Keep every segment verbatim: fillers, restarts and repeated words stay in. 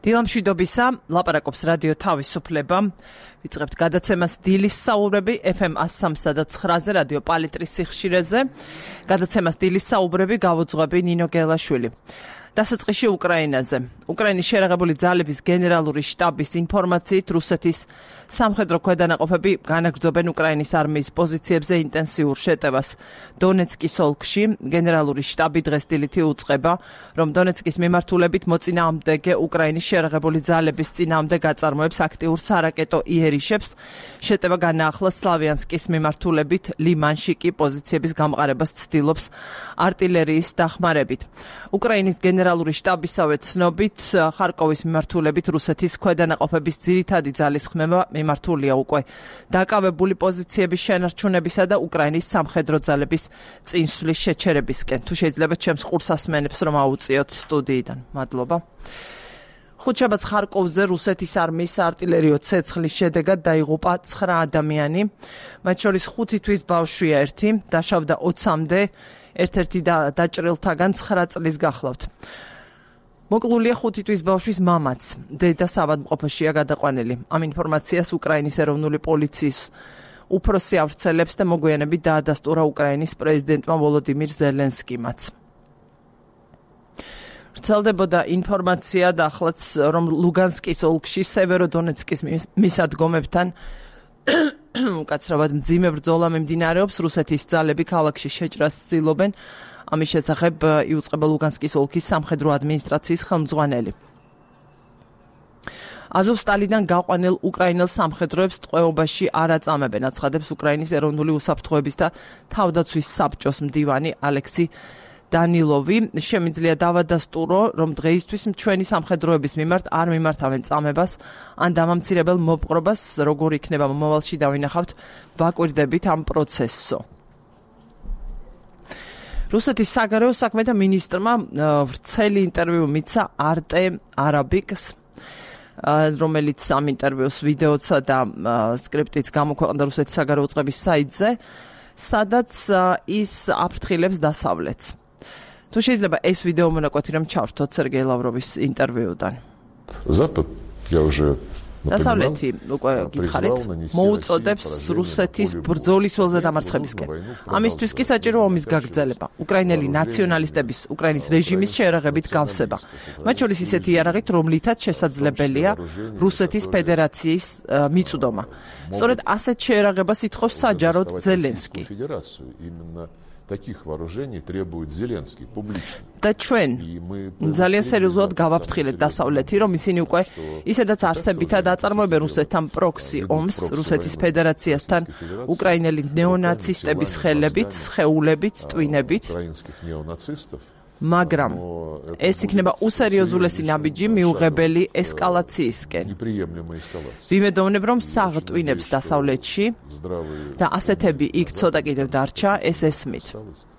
დილამშვიდობისა, ლაპარაკობს რადიო თავისუფლება. ვიწყებთ გადაცემას დილის საუბრები ეფ ემ one oh three point nine-ზე რადიო პალიტრის სიხშირეზე. გადაცემას დილის საუბრები გავუძღვები ნინო გელაშვილი. დასაწყისში უკრაინაზე. უკრაინის შერაღებული ძალების გენერალური შტაბის ინფორმაციით რუსეთის სამხედრო ქვედანაყოფები განაგრძობენ უკრაინის არმიის პოზიციებზე ინტენსიურ შეტევას დონეცკის ოლქში. გენერალური შტაბი დღეს დილითი უწყება, რომ დონეცკის მიმართულებით მოწინააღმდეგე უკრაინის შერაღებული ძალების წინააღმდეგ გაწარმოებს აქტიურ სარაკეტო იერიშებს. შეტევა განაახლა სლავიანსკის მიმართულებით, ლიმანში კი პოზიციების გამყარებას ცდილობს артиლერიის დახმარებით. უკრაინის გენერალური შტაბისავე ცნობით, ხარკოვის მიმართულებით რუსეთის ქვედანაყოფების ძირითადი ძალის ხმება მიმართულია უკვე დაკავებული პოზიციების შენარჩუნებისა და უკრაინის სამხედრო ძალების წინსვლის შეჩერებისკენ. თუ შეიძლება ჩემს ყურს ასმენებს რომ აუწიოთ სტუდიიდან. მადლობა. ხუთშაბათს ხარკოვზე რუსეთის არმიის საარტილერიო ცეცხლის შედეგად დაიღუპა ცხრა ადამიანი, მათ შორის ხუთი თვის ბავშვია ერთი, დაშავდა ოცამდე, ერთ-ერთი დაჭრილთაგან ცხრა წლის გახლავთ. მოკლულია ხუთი თვის ბავშვის მამაც, დედა საავადმყოფოშია გადაყვანილი. ამ ინფორმაციას უკრაინის ეროვნული პოლიციის უფროსი ავრცელებს და მოგვიანებით დაადასტურა უკრაინის პრეზიდენტმა ვოლოდიმირ ზელენსკიმაც. ვრცელდებოდა ინფორმაცია და ახლაც რომ ლუგანსკის ოლქში სევეროდონეცკის მისადგომებთან უკაცრავად მძიმე ბრძოლა მიმდინარეობს. რუსეთის ძალები ქალაქში შეჭრას ცდილობენ. ამის შესახებ იუწყება ლუგანსკის ოლქის სამხედრო ადმინისტრაციის ხელმძღვანელი. აზოვსტალიდან გაყვანილ უკრაინელ სამხედროებს ტყვეობაში არ აწამებენ, აცხადებს უკრაინის ეროვნული უსაფრთხოების და თავდაცვის საბჭოს მდივანი ალექსი დანილოვი. შემიძლია დავადასტურო, რომ დღეისთვის ჩვენი სამხედროების მიმართ არ მიმართავენ წამებას ან დამამცირებელ მოპყრობას, როგორ იქნება მომავალში დავინახავთ, ვაკვირდებით ამ პროცესსო. რუსეთის საგარეო საქმეთა მინისტრმა ვრცელი ინტერვიუ მიცა არტე არაბიკს, რომელიც ამ ინტერვიუს ვიდეოცა და სკრიპტიც გამოქვეყნდა რუსეთის საგარეო წყების საიტზე, სადაც ის აფრთხილებს დასავლეთს. თუ შეიძლება ეს ვიდეო მონაკვეთი რომ ჩავრთოთ სერგეი ლავროვის ინტერვიუდან. Запад, я уже დასავლეთი უკვე გითხარით, მოუწოდებს რუსეთის ბრძოლის ველზე დამარცხებისკენ. ამისთვის კი საჭირო ომის გაგრძელება, უკრაინელი ნაციონალისტების უკრაინის რეჟიმის შეერაღებით გავსება. მათ შორის ისეთი იარაღით, რომლითაც შესაძლებელია რუსეთის ფედერაციის მიწვდომა. სწორედ ასეთ შეერაღებას ითხოვს საჯაროდ ზელენსკი. Таких вооружений требует Зеленский публично. და ჩვენ ძალიან სერიოზულად გავაფრთხილეთ დასავლეთი, რომ ისინი უკვე ისედაც არსებითად აწარმოებენ რუსეთთან პროქსი ომს, რუსეთის ფედერაციასთან უკრაინელი ნეონაცისტების ხელებით, სხეულებით, ტვინებით. მაგრამ ეს იქნება უსერიოზულესი ნაბიჯი მიუღებელი ესკალაციისკენ. ვიმედოვნებ, რომ საღტვინებს დასავლეთში და ასეთები იქ ცოტა კიდევ დარჩა, ეს ესმით.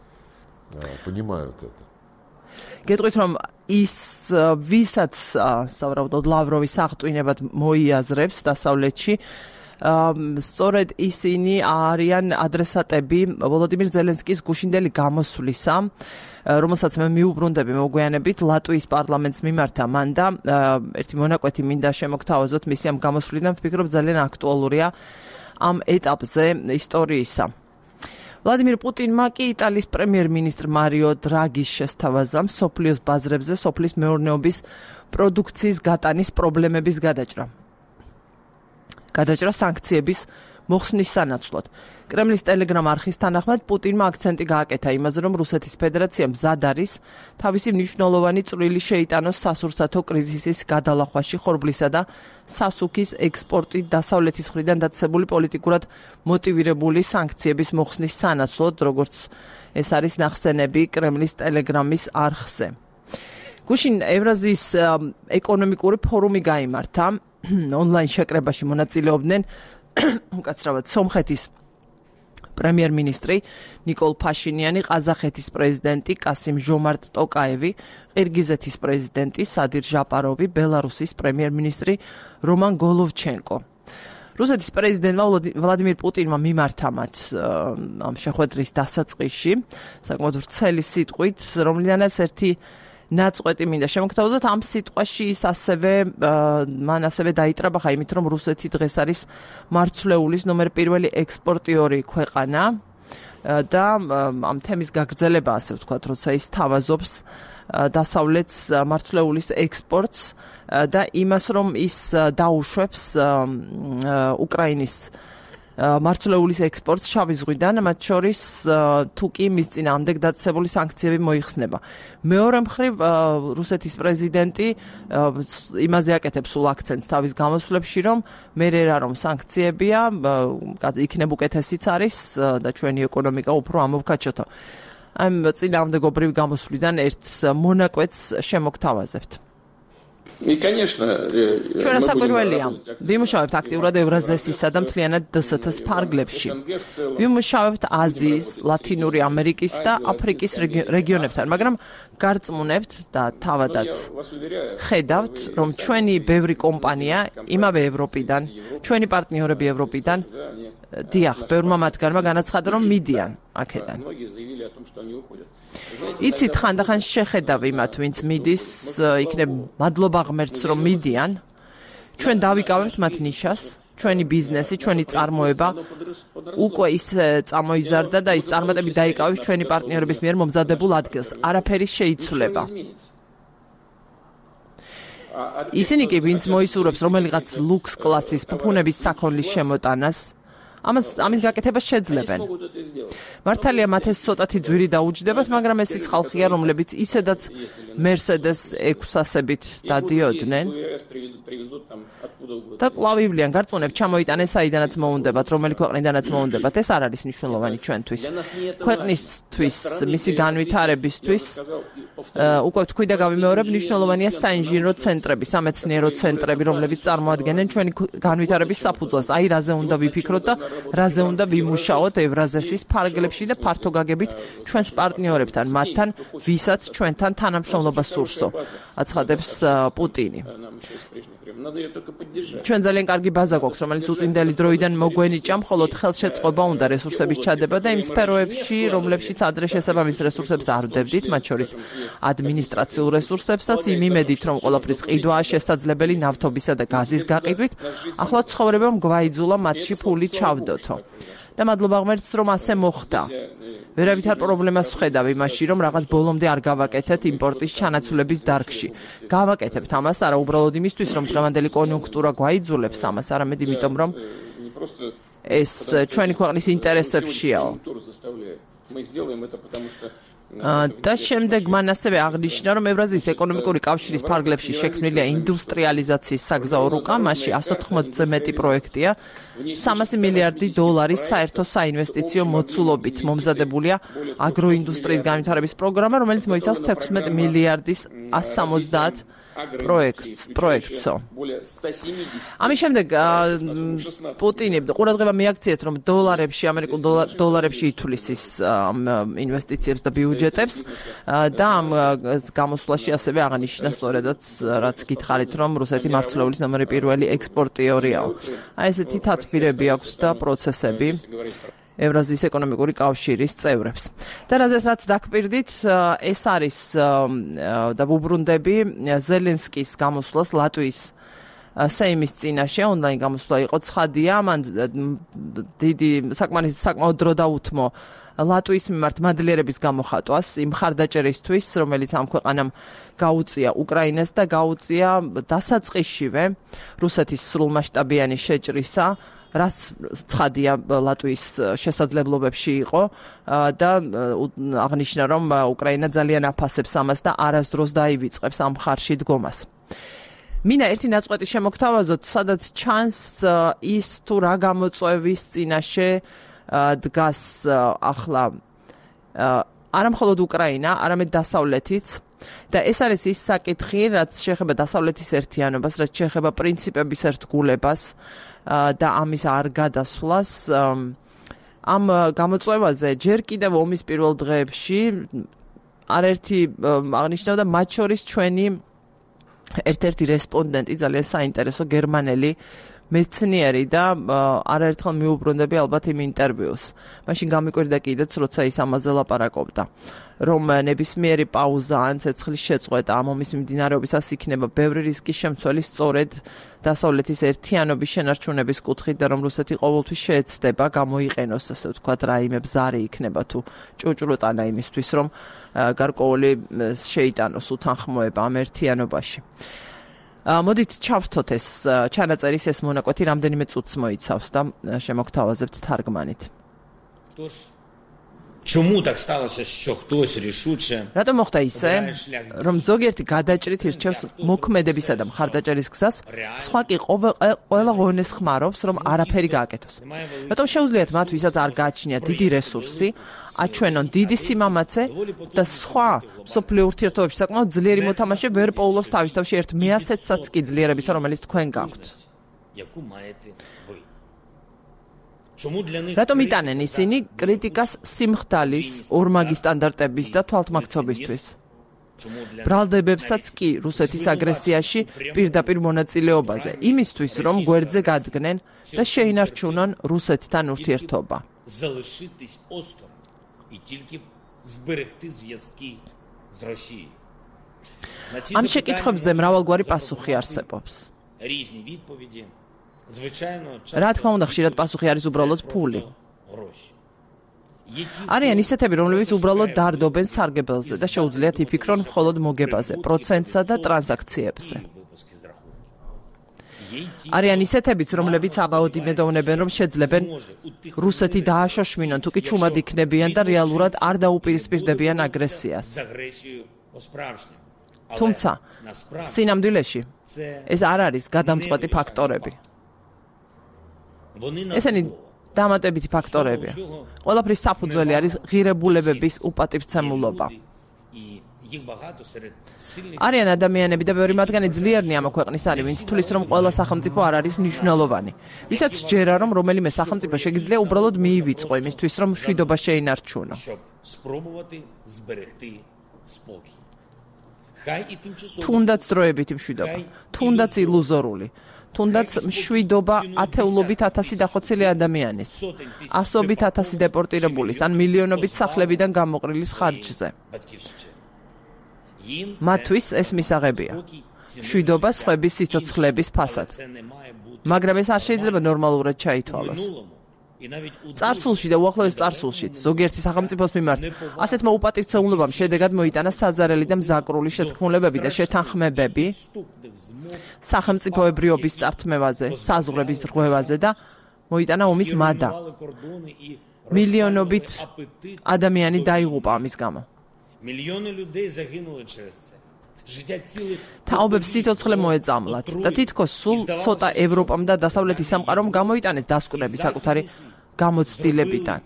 გეტყვით, რომ ის ვისაც სავარაუდოდ ლავროვის აღტვინებად მოიაზრებს დასავლეთში, სწორედ ისინი არიან ადრესატები ვოლოდიმირ ზელენსკის გუშინდელი გამოსვლისა, რომელსაც მე მიუბრუნდები მოგვიანებით ლატვიის პარლამენტს მიმართა მან და ერთი მონაკვეთი მინდა შემოგთავაზოთ მისი ამ გამოსვლიდან, ვფიქრობ ძალიან აქტუალურია ამ ეტაპზე ისტორიისა. ვლადიმირ პუტინმა კი იტალიის პრემიერ-მინისტრ მარიო დრაგის შესთავაზა მსოფლიოს ბაზრებზე სოფლის მეურნეობის პროდუქციის გატანის პრობლემების გადაჭრა. გადაჭრა სანქციების მოხსნის სანაცვლოდ. კრემლის ტელეგრამ არხის თანახმად პუტინმა აქცენტი გააკეთა იმაზე, რომ რუსეთის ფედერაცია მზად არის თავისი მნიშვნელოვანი წვლილი შეიტანოს სასურსათო კრიზისის გადალახვაში ხორბლისა და სასუქის ექსპორტით დასავლეთის მხრიდან დაწესებული პოლიტიკურად მოტივირებული სანქციების მოხსნის სანაცვლოდ, როგორც ეს არის ნახსენები კრემლის ტელეგრამის არხზე. გუშინ ევრაზიის ეკონომიკური ფორუმი გაიმართა, ონლაინ შეკრებაში მონაწილეობდნენ უკაცრავად სომხეთის პრემიერ-მინისტრი ნიკოლ ფაშინიანი, ყაზახეთის პრეზიდენტი კასიმ ჟომარტ ტოკაევი, ყირგიზეთის პრეზიდენტი სადირ ჟაპაროვი, ბელარუსის პრემიერ-მინისტრი რომან გოლოვჩენკო. რუსეთის პრეზიდენტმა ვლადიმირ პუტინმა მიმართა მათ ამ შეხვედრის დასაწყისში, საკმაოდ ვრცელი სიტყვით, რომლიდანაც ერთი ნაწყვეტი მინდა შემოგთავაზოთ ამ სიტყვაში ის ასევე მან ასევე დაიტრაბახა იმით რომ რუსეთი დღეს არის მარცვლეულის ნომერ პირველი ექსპორტიორი ქვეყანა და ამ თემის გაგრძელება ასე ვთქვათ როცა ის თავაზობს დასავლეთს მარცვლეულის ექსპორტს და იმას რომ ის დაუშვებს უკრაინის მარცვლეულის ექსპორტს შავი ზღვიდან, მათ შორის თუ კი მის წინააღმდეგ დაწესებული სანქციები მოიხსნება. მეორე მხრივ რუსეთის პრეზიდენტი იმაზე აკეთებს სულ აქცენტს თავის გამოსვლებში, რომ მე რა რომ სანქციებია, იქნებ უკეთესიც არის და ჩვენი ეკონომიკა უფრო ამოვქაჩოთო. ამ წინააღმდეგობრივი გამოსვლიდან ერთ მონაკვეთს შემოგთავაზებთ. И, конечно, ჩვენ საკვირველია. ვიმუშავებთ აქტიურად ევრაზიასისა და მთლიანად დსთ-ს ფარგლებში. ვიმუშავებთ აზიის, ლათინური ამერიკის და აფრიკის რეგიონებთან, მაგრამ გარწმუნებთ და თავადაც ხედავთ, რომ ჩვენი ბევრი კომპანია იმავე ევროპიდან, ჩვენი პარტნიორები ევროპიდან დიახ, ბევრმა მათგანმა განაცხადა, რომ მიდიან აქედან. იცით ხანდახან შეხედავ იმათ, ვინც მიდის, იქნებ მადლობა ღმერთს, რომ მიდიან. ჩვენ დავიკავებთ მათ ნიშას, ჩვენი ბიზნესი, ჩვენი წარმოება უკვე ის წამოიზარდა და ის წარმატებით დაიკავებს ჩვენი პარტნიორების მიერ მომზადებულ ადგილს. არაფერი შეიცვლება. ისინი კი, ვინც მოისურვებს რომელიღაც ლუქს კლასის ფუფუნების საქონლის შემოტანას, ამას ამის გაკეთებას შეძლებენ. მართალია მათ ეს ცოტათი ძვირი დაუჯდებათ, მაგრამ ეს ის ხალხია, რომლებიც ისედაც Mercedes ექვსასებით დადიოდნენ. და კვლავ ივლიან, გარწმუნებ, ჩამოიტანეს საიდანაც მოუნდებათ, რომელი ქვეყნიდანაც მოუნდებათ. ეს არ არის მნიშვნელოვანი ჩვენთვის. ქვეყნისთვის, მისი განვითარებისთვის, უკვე თქვი და გავიმეორებ, მნიშვნელოვანია საინჟინრო ცენტრები, სამეცნიერო ცენტრები, რომლებიც წარმოადგენენ ჩვენი განვითარების საფუძველს. აი რაზე უნდა ვიფიქროთ და რაზე უნდა ვიმუშაოთ ევრაზიასის ფარგლებში და ფართო გაგებით ჩვენს პარტნიორებთან, მათთან, ვისაც ჩვენთან თანამშრომლობა სურსო, აცხადებს პუტინი. ჩვენ ძალიან კარგი ბაზა გვაქვს, რომელიც უწინდელი დროიდან მოგვენიჭა, მხოლოდ ხელშეწყობა უნდა რესურსების ჩადება და იმ სფეროებში, რომლებშიც ადრე შესაბამის რესურსებს არ ვდებდით, მათ შორის ადმინისტრაციულ რესურსებსაც, იმ იმედით, რომ ყველაფრის ყიდვაა შესაძლებელი ნავთობისა და გაზის გაყიდვით, ახლა ცხოვრებამ გვაიძულა მათში ფული ჩავდოთო. და მადლობა ღმერთს, რომ ასე მოხდა. ვერავითარ პრობლემას ვხედავ იმაში, რომ რაღაც ბოლომდე არ გავაკეთეთ იმპორტის ჩანაცვლების დარგში. გავაკეთებთ ამას არა უბრალოდ იმისთვის, რომ დღევანდელი კონიუნქტურა გვაიძულებს ამას, არამედ იმიტომ, რომ ეს ჩვენი ქვეყნის ინტერესებშიაო. და შემდეგ მან ასევე აღნიშნა, რომ ევრაზიის ეკონომიკური კავშირის ფარგლებში შექმნილია ინდუსტრიალიზაციის საგზაო რუკა, მასში εκατს ოთხმოცზე მეტი პროექტია, სამასი მილიარდი დოლარის საერთო საინვესტიციო მოცულობით მომზადებულია აგროინდუსტრიის განვითარების პროგრამა, რომელიც მოიცავს თექვსმეტ მილიარდის εκατს სამოცდაათ პროექტს, პროექტსო. ამის შემდეგ პუტინი ყურადღება მიაქციეთ, რომ დოლარებში, ამერიკულ დოლარებში ითვლის ის ინვესტიციებს და ბიუჯეტებს და ამ გამოსვლაში ასევე აღნიშნა სწორედაც რაც გითხარით, რომ რუსეთი მარცვლეულის ნომერი პირველი ექსპორტიორიაო. აი ესეთი თათბირები აქვს და პროცესები ევრაზიის ეკონომიკური კავშირის წევრებს. და რაზეც რაც დაგპირდით, ეს არის და ვუბრუნდები ზელენსკის გამოსვლას ლატვიის სეიმის წინაშე, ონლაინ გამოსვლა იყო ცხადია, მან დიდი საკმაოდ საკმაოდ დრო დაუთმო ლატვიის მიმართ მადლიერების გამოხატვას იმ მხარდაჭერისთვის, რომელიც ამ ქვეყანამ გაუწია უკრაინას და გაუწია დასაწყისშივე რუსეთის სრულმასშტაბიანი შეჭრისა, რაც ცხადია ლატვიის შესაძლებლობებში იყო და აღნიშნა, რომ უკრაინა ძალიან აფასებს ამას და არასდროს დაივიწყებს ამ მხარში დგომას. მინდა ერთი ნაწყვეტი შემოგთავაზოთ, სადაც ჩანს ის თუ რა გამოწვევის წინაშე დგას ახლა არა მხოლოდ უკრაინა, არამედ დასავლეთიც. და ეს არის ის საკითხი, რაც შეეხება დასავლეთის ერთიანობას, რაც შეეხება პრინციპების ერთგულებას და ამის არ გადასვლას. ამ გამოწვევაზე ჯერ კიდევ ომის პირველ დღეებში არერთი აღნიშნავდა, მათ შორის ჩვენი ერთ-ერთი რესპონდენტი, ძალიან საინტერესო გერმანელი მეცნიერი და არაერთხელ მიუბრუნდები ალბათ იმ ინტერვიუს. მაშინ გამიკვირდა კიდეც, როცა ის ამაზე ლაპარაკობდა, რომ ნებისმიერი პაუზა ან ცეცხლის შეწყვეტა ამ ომის მიმდინარეობისას იქნება ბევრი რისკის შემცველი სწორედ დასავლეთის ერთიანობის შენარჩუნების კუთხით და რომ რუსეთი ყოველთვის შეეცდება გამოიყენოს, ასე ვთქვათ, რაიმე ბზარი იქნება თუ ჭუჭრუტანა იმისთვის, რომ გარკვეული შეიტანოს უთანხმოება ამ ერთიანობაში. მოდით ჩავთოთ ეს ჩანაწერის ეს მონაკვეთი რამდენიმე წუთს მოიცავს და შემოგთავაზებთ თარგმანით. Чому так сталося, що хтось рішуче? რატომ მოხდა ისე, რომ ზოგიერთი გადაჭრით ირჩევს მოქმედებისა და მხარდაჭერის გზას, სხვა კი ყველა ღონეს ხმარობს, რომ არაფერი გააკეთოს. რატომ შეუძლიათ მათ, ვისაც არ გააჩნიათ დიდი რესურსი, აჩვენონ დიდი სიმამაცე და სხვა მსოფლიო ურთიერთობებში საკმაოდ ძლიერი მოთამაშე ვერ პოულობს თავის თავში ერთ მეასეთსაც კი ძლიერებისა, რომელიც თქვენ გაქვთ. რატომ იტანენ ისინი კრიტიკას სიმხდალის, ორმაგი სტანდარტების და თვალთმაქცობისთვის? ბრალდებებსაც კი რუსეთის აგრესიაში პირდაპირ მონაწილეობაზე, იმისთვის, რომ გვერდზე გადგნენ და შეინარჩუნონ რუსეთთან ურთიერთობა. ამ შეკითხვებზე მრავალგვარი პასუხი არსებობს. რა თქმა უნდა, ხშირად პასუხი არის უბრალოდ ფული. არიან ისეთები, რომლებიც უბრალოდ დარდობენ სარგებელზე და შეუძლიათ იფიქრონ მხოლოდ მოგებაზე, პროცენტსა და ტრანზაქციებზე. არიან ისეთებიც, რომლებიც ამაოდ იმედოვნებენ, რომ შეძლებენ რუსეთი დააშოშმინონ, თუ კი ჩუმად იქნებიან და რეალურად არ დაუპირისპირდებიან აგრესიას. თუმცა, სინამდვილეში, ეს არ არის გადამწყვეტი ფაქტორები. ესენი დამატებითი ფაქტორებია. ყველაფრის საფუძველი არის ღირებულებების უპატივცემულობა. არიან ადამიანები და ბევრი მათგანი ძლიერნი ამ ქვეყნის არის, ვინც თulis რომ ყველა სახელმწიფო არ არის მნიშვნელოვანი. ვისაც სჯერა, რომ რომელიმე სახელმწიფო შეგიძლია უბრალოდ მიივიწყო იმისთვის, რომ მშვიდობა შეინარჩუნო. თუნდაც დროებითი მშვიდობა, თუნდაც ილუზორული. თუნდაც მშვიდობა ათეულობით ათასი დახოცილი ადამიანის, ასობით ათასი დეპორტირებულის, ან მილიონობით სახლებიდან გამოყრილის ხარჯზე. მათთვის ეს მისაღებია. მშვიდობა სხვების სიცოცხლების ფასად. მაგრამ ეს არ შეიძლება ნორმალურად ჩაითვალოს. წარსულში და უახლოეს წარსულშიც ზოგიერთი სახელმწიფოს მიმართ ასეთმა უპატივცემულობამ შედეგად მოიტანა საზარელი და მზაკრული შეთქმულებები და შეთანხმებები სახელმწიფოებრიობის წართმევაზე, საზღვრების რღვევაზე და მოიტანა ომის მადა. მილიონობით ადამიანი დაიღუპა ამის გამო. თაობებს სიცოცხლე მოეწამლათ და თითქოს სულ ცოტა ევროპამ და დასავლეთის სამყარომ გამოიტანეს დასკვნები საკუთარი გამოცდილებიდან.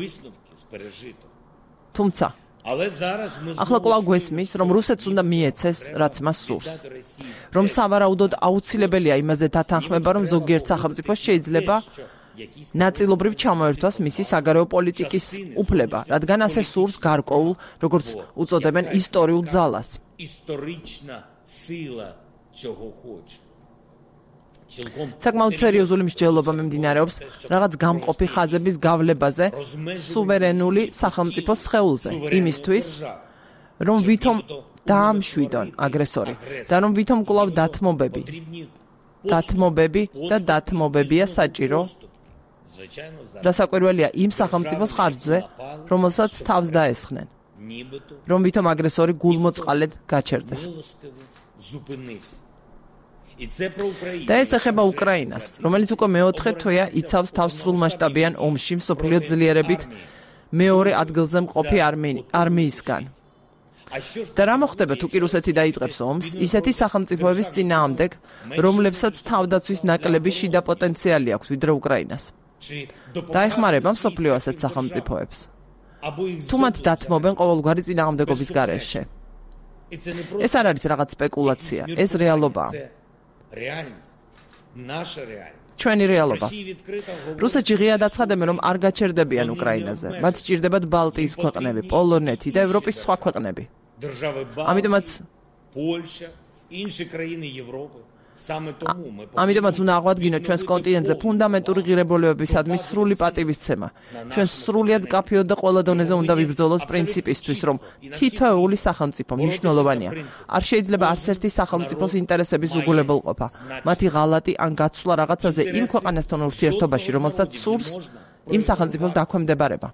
თუმცა, ახლა კვლავ გვესმის, რომ რუსეთს უნდა მიეცეს, რაც მას სურს. რომ სავარაუდოდ აუცილებელია იმაზე დათანხმება, რომ ზოგიერთ სახელმწიფოს შეიძლება ნაწილობრივ ჩამოერთვას მისი საგარეო პოლიტიკის უფლება, რადგან ასე სურს გარკვეულ, როგორც უწოდებენ, ისტორიულ ძალას. საკმაოდ სერიოზული მსჯელობა მიმდინარეობს რაღაც გამყოფი ხაზების გავლებაზე სუვერენული სახელმწიფოს სხეულზე, იმისთვის, რომ ვითომ დაამშვიდონ აგრესორი და რომ ვითომ კვლავ დათმობები, დათმობები და დათმობებია საჭირო. დასაკვირველია იმ სახელმწიფოს ხარჯზე, რომელსაც თავს დაესხნენ, რომ ვითომ აგრესორი გულმოწყალედ გაჩერდეს. და ეს ეხება უკრაინას, რომელიც უკვე მეოთხე თვეა იცავს თავს სრულმასშტაბიან ომში მსოფლიო ძლიერებით მეორე ადგილზე მყოფი არმიისგან. და რა მოხდება თუ კი რუსეთი დაიწყებს ომს ისეთი სახელმწიფოების წინააღმდეგ, რომლებსაც თავდაცვის ნაკლები შიდა პოტენციალი აქვს ვიდრე უკრაინას. დაეხმარება მსოფლიო ასეთ სახელმწიფოებს. თუ მათ დათმობენ ყოველგვარი წინააღმდეგობის გარეშე. ეს არ არის რაღაც სპეკულაცია, ეს რეალობაა. ჩვენი რეალობა. რუსეთში ღიად აცხადებენ, რომ არ გაჩერდებიან უკრაინაზე. მათ სჭირდებათ ბალტიის ქვეყნები, პოლონეთი და ევროპის სხვა ქვეყნები. ამიტომაც ამიტომაც უნდა აღვადგინოთ ჩვენს კონტინენტზე ფუნდამენტური ღირებულებებისადმი სრული პატივისცემა. ჩვენ სრულიად კაფეოდ და ყველა დონეზე უნდა ვიბრძოლოთ პრინციპისთვის, რომ თითოეული სახელმწიფო მნიშვნელოვანია. არ შეიძლება არც ერთი სახელმწიფოს ინტერესების უგულებელყოფა, მათი ღალატი ან გაცვლა რაღაცაზე იმ ქვეყანასთან ურთიერთობაში, რომელსაც სურს იმ სახელმწიფოს დაქვემდებარება.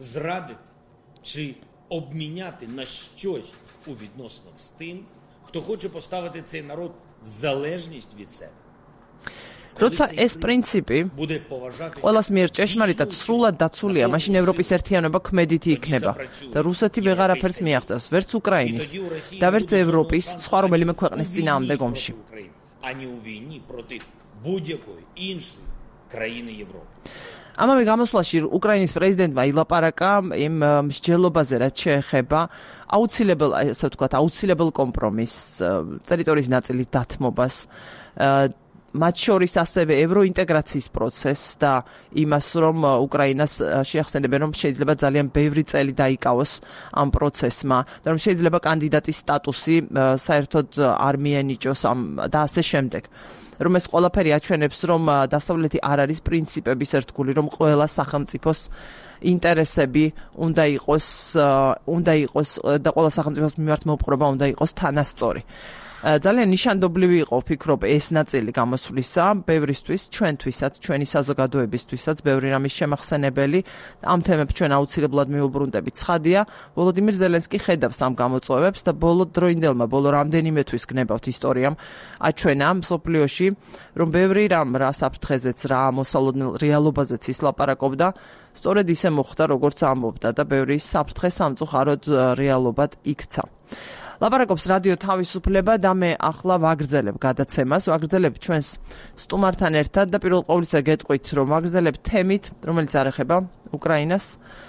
Обміняти на щось у відносинах з тим, хто хоче поставити цей народ в залежність від себе. როცა ეს პრინციპი ყველას მიერ ჭეშმარიტად სრულად დაცულია, მაშინ ევროპის ერთიანობა ქმედითი იქნება და რუსეთი ვეღარაფერს მიაღწევს, ვერც უკრაინის და ვერც ევროპის სხვა რომელიმე ქვეყნის წინააღმდეგ ომში. ані у війні проти будь-якої іншої країни Європи. ამავე გამოსვლაში უკრაინის პრეზიდენტმა ილაპარაკა იმ მსჯელობაზე, რაც შეეხება აუცილებელ, ასე ვთქვათ, აუცილებელ კომპრომისს, ტერიტორიის ნაწილის დათმობას, მათ შორის ასევე ევროინტეგრაციის პროცესს და იმას, რომ უკრაინას შეახსენებენ, რომ შეიძლება ძალიან ბევრი წელი დაიკავოს ამ პროცესმა და რომ შეიძლება კანდიდატის სტატუსი საერთოდ არ მიენიჭოს და ასე შემდეგ. რომ ეს ყველაფერი აჩვენებს, რომ დასავლეთი არ არის პრინციპების ერთგული, რომ ყველა სახელმწიფოს ინტერესები უნდა იყოს, უნდა იყოს და ყველა სახელმწიფოს მიმართ მოპყრობა უნდა იყოს თანასწორი. ძალიან ნიშანდობლივი იყო, ვფიქრობ, ეს ნაწილი გამოსვლისა, ბევრისთვის, ჩვენთვისაც, ჩვენი საზოგადოებისთვისაც, ბევრი რამის შემახსენებელი. ამ თემებს ჩვენ აუცილებლად მივუბრუნდებით. ცხადია, ვოლოდიმირ ზელენსკი ხედავს ამ გამოწვევებს და ბოლო დროინდელმა, ბოლო რამდენიმე თვის გნებავთ ისტორიამ აჩვენა მსოფლიოში, რომ ბევრი რამ რა საფრთხეზეც, რა მოსალოდნელ რეალობაზეც ის ლაპარაკობდა, სწორედ ისე მოხდა, როგორც ამბობდა და ბევრი საფრთხე სამწუხაროდ რეალობად იქცა. ლაპარაკობს რადიო თავისუფლება და მე ახლა ვაგრძელებ გადაცემას, ვაგრძელებ ჩვენს სტუმართან ერთად და პირველ ყოვლისა გეტყვით, რომ ვაგრძელებ თემით, რომელიც არ ეხება უკრაინას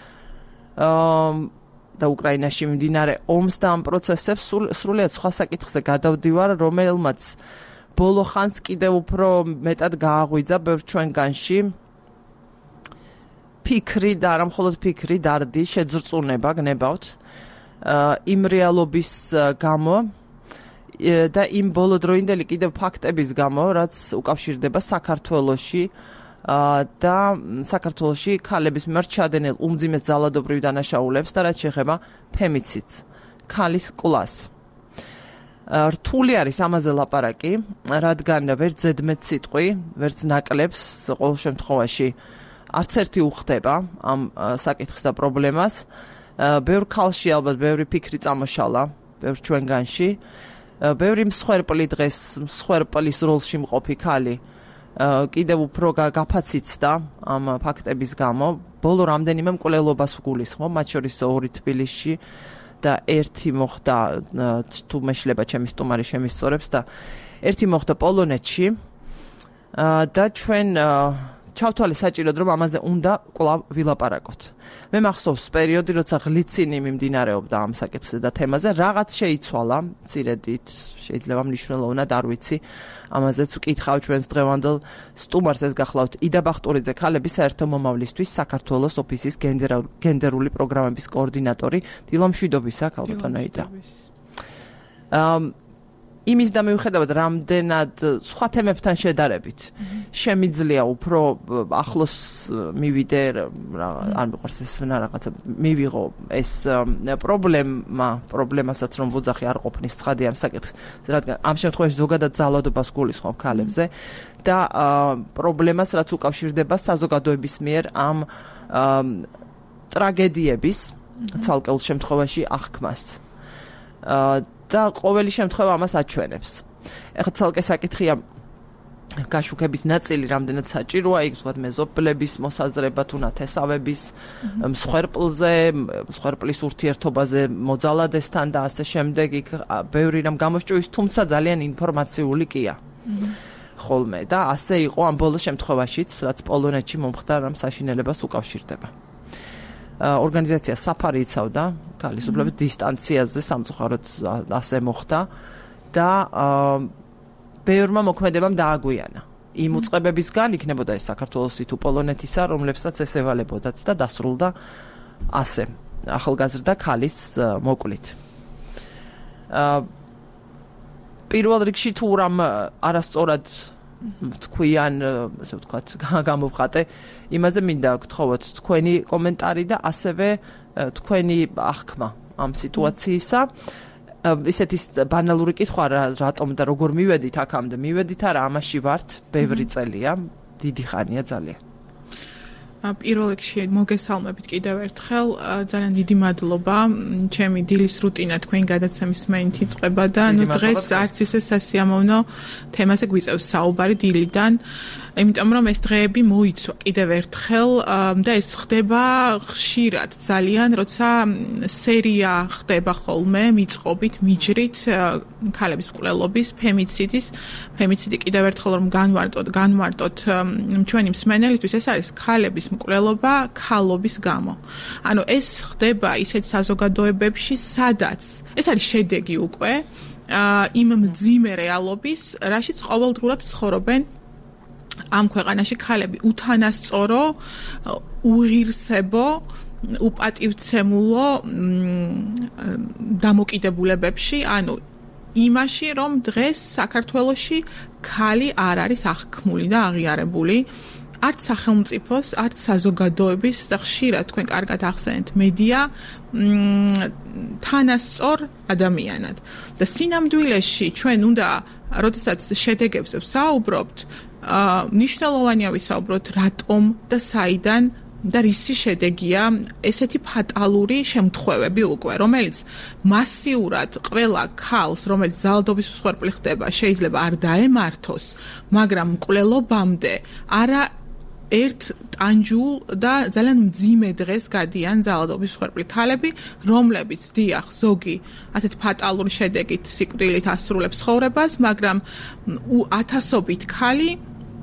და უკრაინაში მიმდინარე ომს და ამ პროცესებს, სრულიად სხვა საკითხზე გადავდივარ, რომელმაც ბოლო ხანს კიდევ უფრო მეტად გააღვიძა ბევრ ჩვენგანში ფიქრი და არა მხოლოდ ფიქრი, დარდი, შეძრწუნება გნებავთ. იმ რეალობის გამო და იმ ბოლოდროინდელი კიდევ ფაქტების გამო, რაც უკავშირდება საქართველოში და საქართველოში ქალების მიმართ ჩადენილ უმძიმეს ძალადობრივ დანაშაულებს და რაც შეეხება ფემიციდს, ქალის კლას. რთული არის ამაზე ლაპარაკი, რადგან ვერც ზედმეტ სიტყვი, ვერც ნაკლებს ყოველ შემთხვევაში არც ერთი უხდება ამ საკითხს და პრობლემას. ბევრ ქალში ალბათ ბევრი ფიქრი წამოშალა, ბევრ ჩვენგანში. ბევრი მსხვერპლი დღეს, მსხვერპლის როლში მყოფი ქალი კიდევ უფრო გაფაციცდა ამ ფაქტების გამო. ბოლო რამდენიმე მკვლელობას ვგულისხმობ, მათ შორის ორი თბილისში და ერთი მოხდა, თუ მეშლება ჩემი სტუმარი შემისწორებს და ერთი მოხდა პოლონეთში და ჩვენ ჩავთვალე საჭიროდ, რომ ამაზე უნდა კვლავ ვილაპარაკოთ. მე მახსოვს პერიოდი, როცა ღლიცინი მიმდინარეობდა ამ საკითხზე და თემაზე, რაღაც შეიცვალა, მცირედით, შეიძლება მნიშვნელოვნად, არ ვიცი. ამაზეც ვკითხავ ჩვენს დღევანდელ სტუმარს, ეს გახლავთ იდა ბახტურიძე, ქალების საერთო მომავლისთვის საქართველოს ოფისის გენდერული პროგრამების კოორდინატორი. დილა მშვიდობისა, ქალბატონო იდა. იმის და მიუხედავად რამდენად სხვა თემებთან შედარებით შემიძლია უფრო ახლოს მივიდე, არ მიყვარს ეს რაღაცა მივიღო ეს პრობლემა, პრობლემასაც რომ ვოძახი არ ყოფნის ცხადია ამ საკითხს, რადგან ამ შემთხვევაში ზოგადად ძალადობას გულისხმობ ქალებზე და პრობლემას რაც უკავშირდება საზოგადოების მიერ ამ ტრაგედიების ცალკეულ შემთხვევაში აღქმას. და ყოველი შემთხვევა ამას აჩვენებს. ეხლა ცალკე საკითხია გაშუქების ნაწილი რამდენად საჭიროა, იქ ვთქვათ მეზობლების მოსაზრება თუ ნათესავების მსხვერპლზე, მსხვერპლის ურთიერთობაზე მოძალადესთან და ასე შემდეგ, იქ ბევრი რამ გამოსჭუის, თუმცა ძალიან ინფორმაციული კია. ხოლმე და ასე იყო ამ ბოლო შემთხვევაშიც, რაც პოლონეთში მომხდა რამ საშინელებას უკავშირდება. ორგანიზაცია საფარი იცავდა ქალის უფლების დისტანციაზე, სამწუხაროდ ასე მოხდა და ბევრმა მოქმედებამ დააგვიანა. იმ უწყებებისგან იქნებოდა ეს საქართველოსი თუ პოლონეთისა, რომლებსაც ეს ევალებოდათ და დასრულდა ასე ახალგაზრდა ქალის მოკლით. პირველ რიგში თუ რამ არასწორად თქვიან, ასე ვთქვათ, გამოვხატე, იმაზე მინდა გთხოვოთ თქვენი კომენტარი და ასევე თქვენი აღქმა ამ სიტუაციისა. ისეთი ბანალური კითხვა რატომ და როგორ მივედით აქამდე? მივედით არა, ამაში ვართ ბევრი წელია, დიდი ხანია ძალიან. პირველ რიგში მოგესალმებით კიდევ ერთხელ, ძალიან დიდი მადლობა. ჩემი დილის რუტინა თქვენი გადაცემის მეინით იწყება და ნუ დღეს არც ისე სასიამოვნო თემაზე გვიწევს საუბარი დილიდან. იმიტომ რომ ეს დღეები მოიცვა კიდევ ერთხელ და ეს ხდება ხშირად ძალიან, როცა სერია ხდება ხოლმე მიწყობით, მიჯრით ქალების მკვლელობის, ფემიციდის. ფემიციდი კიდევ ერთხელ რომ განვარტოთ, განვარტოთ ჩვენი მსმენელისთვის, ეს არის ქალების მკვლელობა ქალობის გამო. ანუ ეს ხდება ისეთ საზოგადოებებში, სადაც ეს არის შედეგი უკვე იმ მძიმე რეალობის, რაშიც ყოველდღურად ცხოვრობენ ამ ქვეყანაში ქალები, უთანასწორო, უღირსებო, უპატივცემულო დამოკიდებულებებში, ანუ იმაში, რომ დღეს საქართველოში ქალი არ არის აღქმული და აღიარებული, არც სახელმწიფოს, არც საზოგადოების და ხშირად თქვენ კარგად ახსენეთ მედია თანასწორ ადამიანად. და სინამდვილეში ჩვენ უნდა, როდესაც შედეგებზე ვსაუბრობთ, მნიშვნელოვანია ვისაუბროთ რატომ და საიდან და რისი შედეგია ესეთი ფატალური შემთხვევები უკვე, რომელიც მასიურად ყველა ქალს, რომელიც ძალადობის მსხვერპლი ხდება, შეიძლება არ დაემართოს, მაგრამ მკვლელობამდე არა ერთ ტანჯულ და ძალიან მძიმე დღეს გადიან ძალადობის მსხვერპლი ქალები, რომლებიც დიახ, ზოგი ასეთ ფატალური შედეგით სიკვდილით ასრულებს ცხოვრებას, მაგრამ ათასობით ქალი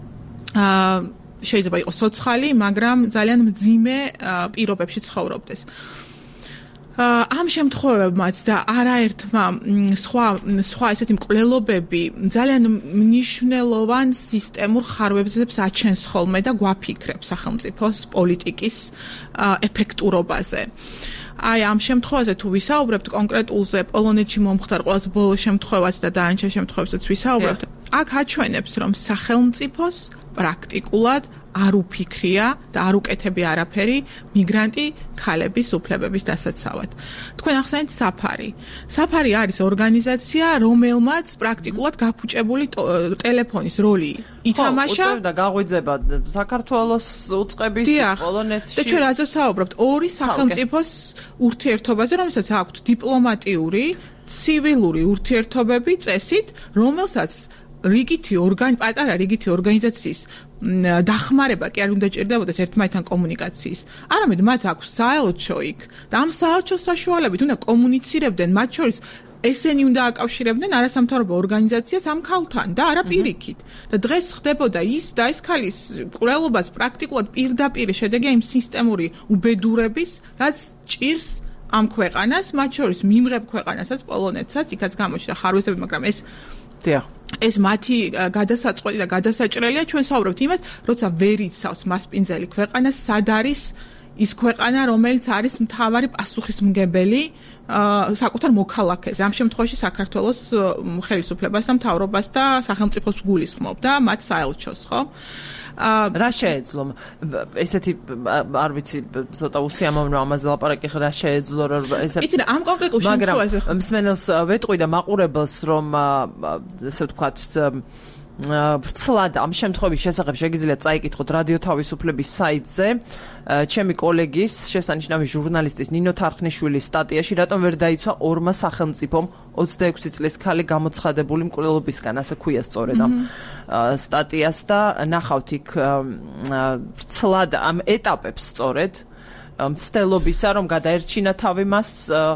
შეიძლება იყოს ცოცხალი, მაგრამ ძალიან მძიმე პირობებში ცხოვრობდეს. ამ შემთხვევებმაც და არაერთმა სხვა სხვა ესეთი მკვლელობები ძალიან მნიშვნელოვან სისტემურ ხარვებზებს აჩენს ხოლმე და გვაფიქრებს სახელმწიფოს პოლიტიკის ეფექტურობაზე. აი ამ შემთხვევაზე თუ ვისაუბრებთ კონკრეტულზე, პოლონეთში მომხდარ ყველაზე ბოლო შემთხვევას და დანარჩენ შემთხვევებზეც ვისაუბრებთ, აქ აჩვენებს, რომ სახელმწიფოს პრაქტიკულად არ უფიქრია და არ უკეთებია არაფერი მიგრანტი ქალების უფლებების დასაცავად. თქვენ ახსენეთ საფარი. საფარი არის ორგანიზაცია, რომელმაც პრაქტიკულად გაფუჭებული ტელეფონის როლი ითამაშა. ხო, უწევდა გაღვიძება საქართველოს უწყების პოლონეთში. და ჩვენ რაზე ვსაუბრობთ? ორი სახელმწიფოს ურთიერთობაზე, რომელსაც აქვთ დიპლომატიური, ცივილური ურთიერთობები წესით, რომელსაც რიგითი ორგან პატარა რიგითი ორგანიზაციის დახმარება კი არ უნდა ჭირდებოდეს ერთმანეთთან კომუნიკაციის. არამედ მათ აქვს საელჩო იქ და ამ საელჩოს საშუალებით უნდა კომუნიცირებდნენ, მათ შორის ესენი უნდა აკავშირებდნენ არასამთავრობო ორგანიზაციას ამ ქალთან და არა პირიქით. და დღეს ხდებოდა ის და ეს ქალის მკვლელობას პრაქტიკულად პირდაპირ შედეგია იმ სისტემური უბედურების, რაც ჭირს ამ ქვეყანას, მათ შორის მიმღებ ქვეყანასაც, პოლონეთსაც, იქაც გამოჩნდა ხარვეზები, მაგრამ ეს დიახ. ეს მათი გადასაწყვეტი და გადასაჭრელია. ჩვენ საუბრობთ იმას, როცა ვერ იცავს მასპინძელი ქვეყანა, სად არის ის ქვეყანა, რომელიც არის მთავარი პასუხისმგებელი საკუთარ მოქალაქეზე. ამ შემთხვევაში საქართველოს ხელისუფლებას და მთავრობას და სახელმწიფოს გულისხმობდა მათ საელჩოს, ხო? რა შეეძლო ესეთი არ ვიცი ცოტა უსიამოვნო ამაზე ლაპარაკი რა შეეძლო რომ ესე იცი ამ კონკრეტულ შემთხვევაში მაგრამ მსმენელს ვეტყვი და მაყურებელს რომ ესე ვთქვათ ბრცლად ამ შემთხვევის შესახებ შეგიძლიათ წაიკითხოთ რადიო თავისუფლების საიტზე ჩემი კოლეგის შესანიშნავი ჟურნალისტის ნინო თარხნიშვილის სტატიაში რატომ ვერ დაიცვა ორმა სახელმწიფომ ოცდაექვსი წლის ქალი გამოცხადებული მკვლელობისგან ასე ქვია სწორედ ამ სტატიას და ნახავთ იქ ბრცლად ამ ეტაპებს სწორედ მცდელობისა რომ გადაერჩინა თავი მას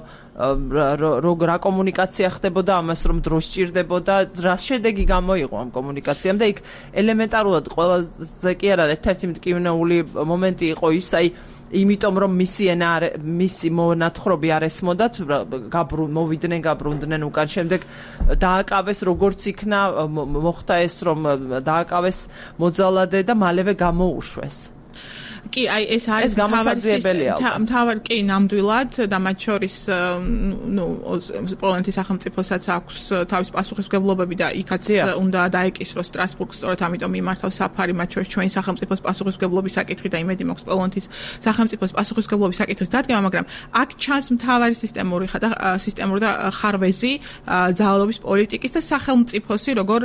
როგორ რა კომუნიკაცია ხდებოდა ამას რომ დრო სჭირდებოდა რა შედეგი გამოიღო ამ კომუნიკაციამ და იქ ელემენტარულად ყველაზე კი არა ერთ-ერთი მტკივნეული მომენტი იყო ის აი იმიტომ რომ მისი ენა მისი მონათხრობი არ ესმოდათ გაბრუნ მოვიდნენ გაბრუნდნენ უკან შემდეგ დააკავეს როგორც იქნა მოხდა ეს რომ დააკავეს მოძალადე და მალევე გამოუშვეს კი, აი ეს არის მთავარი კი ნამდვილად და მათ შორის ნუ პოლონეთის სახელმწიფოსაც აქვს თავის პასუხისმგებლობები და იქაც უნდა დაეკისროს სტრასბურგს, სწორედ ამიტომ მიმართავს საფარი მათ შორის ჩვენი სახელმწიფოს პასუხისმგებლობის საკითხი და იმედი მაქვს პოლონეთის სახელმწიფოს პასუხისმგებლობის საკითხის დადგენა, მაგრამ აქ ჩანს მთავარი სისტემური და სისტემური და ხარვეზი ძალადობის პოლიტიკის და სახელმწიფოსი როგორ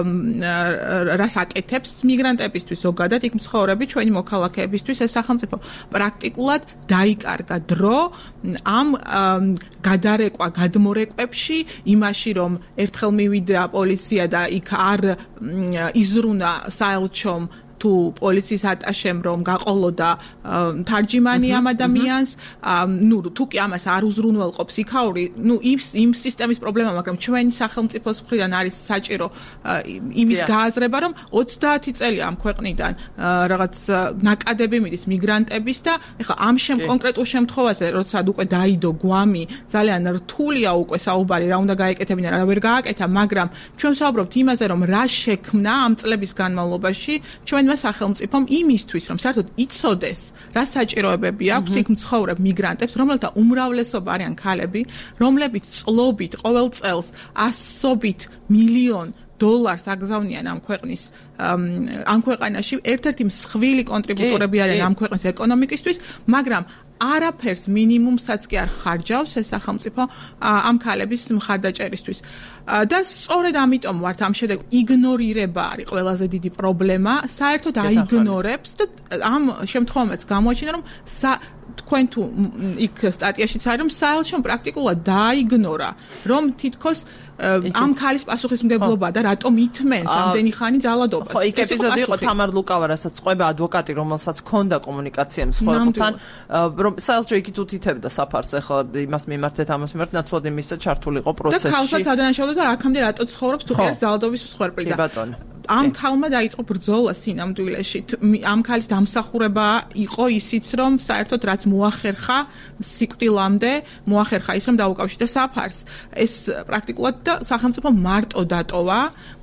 რას აკეთებს მიგრანტებისთვის ზოგადად იქ მცხოვრები ჩვენი მოქალაქეებისთვის ეს სახელმწიფო პრაქტიკულად დაიკარგა დრო ამ გადარეკვა გადმორეკვებში იმაში რომ ერთხელ მივიდა პოლიცია და იქ არ იზრუნა საელჩომ თუ პოლიციის ატაშემ რომ გაყოლოდა თარჯიმანი ამ ადამიანს, ნუ თუ კი ამას არ უზრუნველყოფს იქაური, ნუ ის იმ სისტემის პრობლემა, მაგრამ ჩვენი სახელმწიფოს მხრიდან არის საჭირო იმის გააზრება, რომ ოცდაათი წელი ამ ქვეყნიდან რაღაც ნაკადები მიდის მიგრანტების და ეხლა ამ შემ კონკრეტულ შემთხვევაზე, როცა უკვე დაიდო გვამი, ძალიან რთულია უკვე საუბარი, რა უნდა გაეკეთებინა, რა ვერ გააკეთა, მაგრამ ჩვენ ვსაუბრობთ იმაზე, რომ რა შექმნა ამ წლების განმავლობაში ჩვენ სახელმწიფომ იმისთვის, რომ საერთოდ იცოდეს, რა საჭიროებები აქვს იქ მცხოვრებ მიგრანტებს, რომელთა უმრავლესობა არიან ქალები, რომლებიც წლობით ყოველ წელს ასობით მილიონ დოლარს აგზავნიან ამ ქვეყნის ამ ქვეყანაში, ერთ-ერთი მსხვილი კონტრიბუტორები არიან ამ ქვეყნის ეკონომიკისთვის, მაგრამ არაფერს მინიმუმსაც კი არ ხარჯავს ეს სახელმწიფო ამ ქალების მხარდაჭერისთვის. და სწორედ ამიტომ ვართ ამ შედეგ იგნორირება არის ყველაზე დიდი პრობლემა, საერთოდ აიგნორებს და ამ შემთხვევაშიც გამოაჩინა რომ თქვენ თუ იქ სტატიაშიც არის რომ საელჩომ პრაქტიკულად დააიგნორა რომ თითქოს ამ ქალის პასუხისმგებლობა და რატომ ითმენს ამდენი ხანი ძალადობას. ხო, იქ ეპიზოდი იყო თამარ ლუკავა, რასაც ყვება ადვოკატი, რომელსაც ჰქონდა კომუნიკაცია მსხვერპლთან, რომ საელჩო იქით უთითებდა საფარს, ახლა იმას მიმართეთ, ამას მიმართეთ, ნაცვლად იმისა ჩართული იყო პროცესში. და ქალსაც ადანაშაულებდა და აქამდე რატო ცხოვრობს თუ კი არის ძალადობის მსხვერპლი და ამ ქალმა დაიწყო ბრძოლა სინამდვილეში. ამ ქალის დამსახურება იყო ისიც, რომ საერთოდ რაც მოახერხა სიკვდილამდე, მოახერხა ის, რომ დაუკავშირდა საფარს. ეს პრაქტიკულად და სახელმწიფო მარტო დატოვა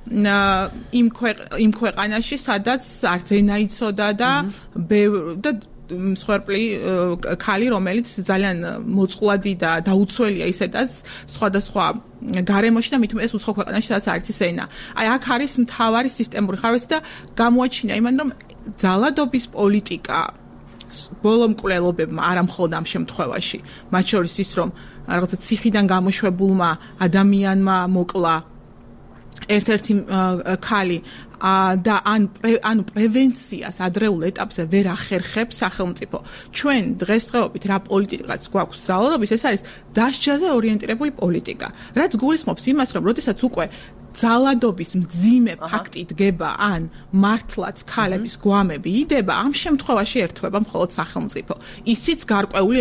იმ იმ ქვეყანაში, სადაც არც ენა იცოდა და და მსხვერპლი ქალი, რომელიც ძალიან მოწყვლადი და დაუცველია ისედაც სხვადასხვა გარემოში და მით უმეტეს უცხო ქვეყანაში, სადაც არის ის ენა. აი აქ არის მთავარი სისტემური ხარვეზი და გამოაჩინა იმან, რომ ძალადობის პოლიტიკა ბოლო მკვლელობებმა არა მხოლოდ ამ შემთხვევაში, მათ შორის ის, რომ რაღაცა ციხიდან გამოშვებულმა ადამიანმა მოკლა ერთ-ერთი ქალი და ან ანუ პრევენციას ადრეულ ეტაპზე ვერ ახერხებს სახელმწიფო. ჩვენ დღესდღეობით რა პოლიტიკაც გვაქვს ძალადობის, ეს არის დასჯაზე ორიენტირებული პოლიტიკა. რაც გულისხმობს იმას, რომ როდესაც უკვე ძალადობის მძიმე ფაქტი დგება ან მართლაც ქალების გვამები იდება, ამ შემთხვევაში ერთვება მხოლოდ სახელმწიფო. ისიც გარკვეული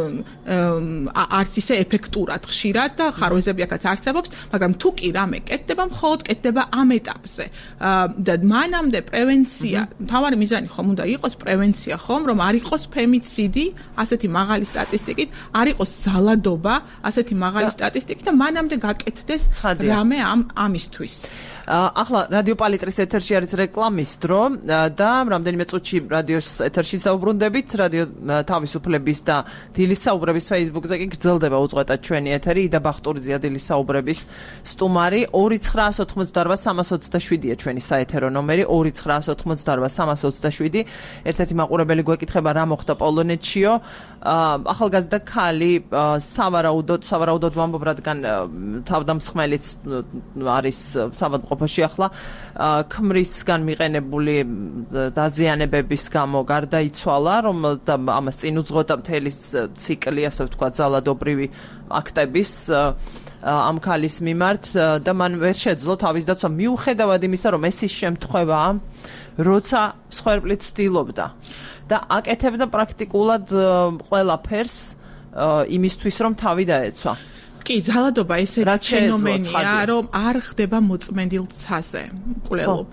არც ისე ეფექტურად ხშირად და ხარვეზები აქაც არსებობს, მაგრამ თუ კი რამე კეთდება, მხოლოდ კეთდება ამ ეტაპზე. და მანამდე პრევენცია, მთავარი მიზანი ხომ უნდა იყოს პრევენცია ხომ, რომ არ იყოს ფემიციდი, ასეთი მაღალი სტატისტიკით, არ იყოს ძალადობა, ასეთი მაღალი სტატისტიკით და მანამდე გაკეთდეს რამე ამ ამისთვის. ახლა რადიო პალიტრის ეთერში არის რეკლამის დრო და რამდენიმე წუთში რადიოს ეთერში საუბრუნდებით, რადიო თავისუფლების და დილის საუბრების Facebook-ზე კი გრძელდება უწყვეტად ჩვენი ეთერი, იდა ბახტურიძე დილის საუბრების სტუმარი. ორი ცხრაას ოთხმოცდაორვა სამას ოცდაშვიდია ჩვენი საეთერო ნომერი, ორი ცხრაას ოთხმოცდაორვა სამას ოცდაშვიდი. ერთ-ერთი მაყურებელი გვეკითხება რა მოხდა პოლონეთშიო. ახალგაზრდა ქალი სავარაუდოდ, სავარაუდოდ ვამბობ, რადგან თავდამსხმელიც არის საავადმყოფოში ახლა, ქმრისგან მიყენებული დაზიანებების გამო გარდაიცვალა, რომ ამას წინ უძღოდა მთელი ციკლი, ასე ვთქვათ, ძალადობრივი აქტების ამ ქალის მიმართ და მან ვერ შეძლო თავის დაცვა, მიუხედავად იმისა, რომ ეს ის შემთხვევაა, როცა მსხვერპლი ცდილობდა და აკეთებდა პრაქტიკულად ყველაფერს იმისთვის, რომ თავი დაეცვა. კი, ძალადობა ესეთი ფენომენია, რომ არ ხდება მოწმენდილ ცაზე მკვლელობა.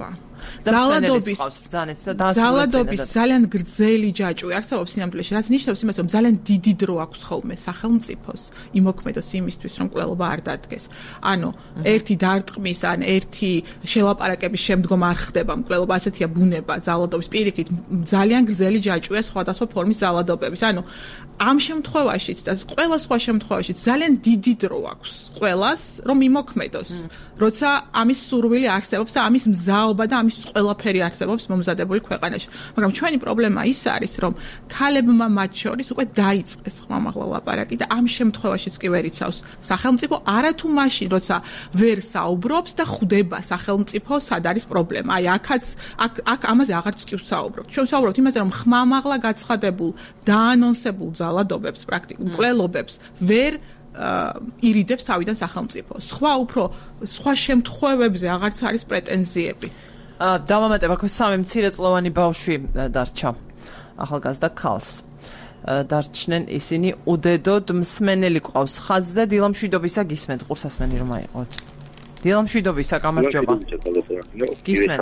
ძალადობის ბრძანეთ და დაასრულეთ. ძალადობის ძალიან გრძელი ჯაჭვი არსებობს სინამდვილეში, რაც ნიშნავს იმას, რომ ძალიან დიდი დრო აქვს ხოლმე სახელმწიფოს იმოქმედოს იმისთვის, რომ ყველობა არ დადგეს. ანუ ერთი დარტყმის ან ერთი შელაპარაკების შემდგომ არ ხდება მკვლელობა, ასეთია ბუნება ძალადობის. პირიქით ძალიან გრძელი ჯაჭვია სხვადასხვა ფორმის ძალადობების. ანუ ამ შემთხვევაშიც და ყველა სხვა შემთხვევაშიც ძალიან დიდი დრო აქვს ყველას, რომ იმოქმედოს. როცა ამის სურვილი არსებობს და ამის მზაობა და ამის ყველაფერი არსებობს მომზადებული ქვეყანაში. მაგრამ ჩვენი პრობლემა ის არის, რომ ქალებმა მათ შორის უკვე დაიწყეს ხმამაღლა ლაპარაკი და ამ შემთხვევაშიც კი ვერ იცავს სახელმწიფო არათუ მაშინ, როცა ვერ საუბრობს და ხვდება სახელმწიფო სად არის პრობლემა. აი აქაც აქ აქ ამაზე აღარც კი ვსაუბრობთ. ჩვენ ვსაუბრობთ იმაზე, რომ ხმამაღლა გაცხადებულ დაანონსებულ ძალადობებს, პრაქტიკულ მკვლელობებს ვერ ირიდებს თავიდან სახელმწიფო. სხვა უფრო სხვა შემთხვევებზე აღარც არის პრეტენზიები. დავამატებ, აქ სამი მცირეწლოვანი ბავშვი დარჩა ახალგაზრდა ქალს. დარჩნენ ისინი უდედოდ მსმენელი ყავს ხაზზე. დილამშვიდობისა გისმენთ, ყურსასმენი რომ აიყოთ. დილამშვიდობისა, გამარჯობა. გისმენთ.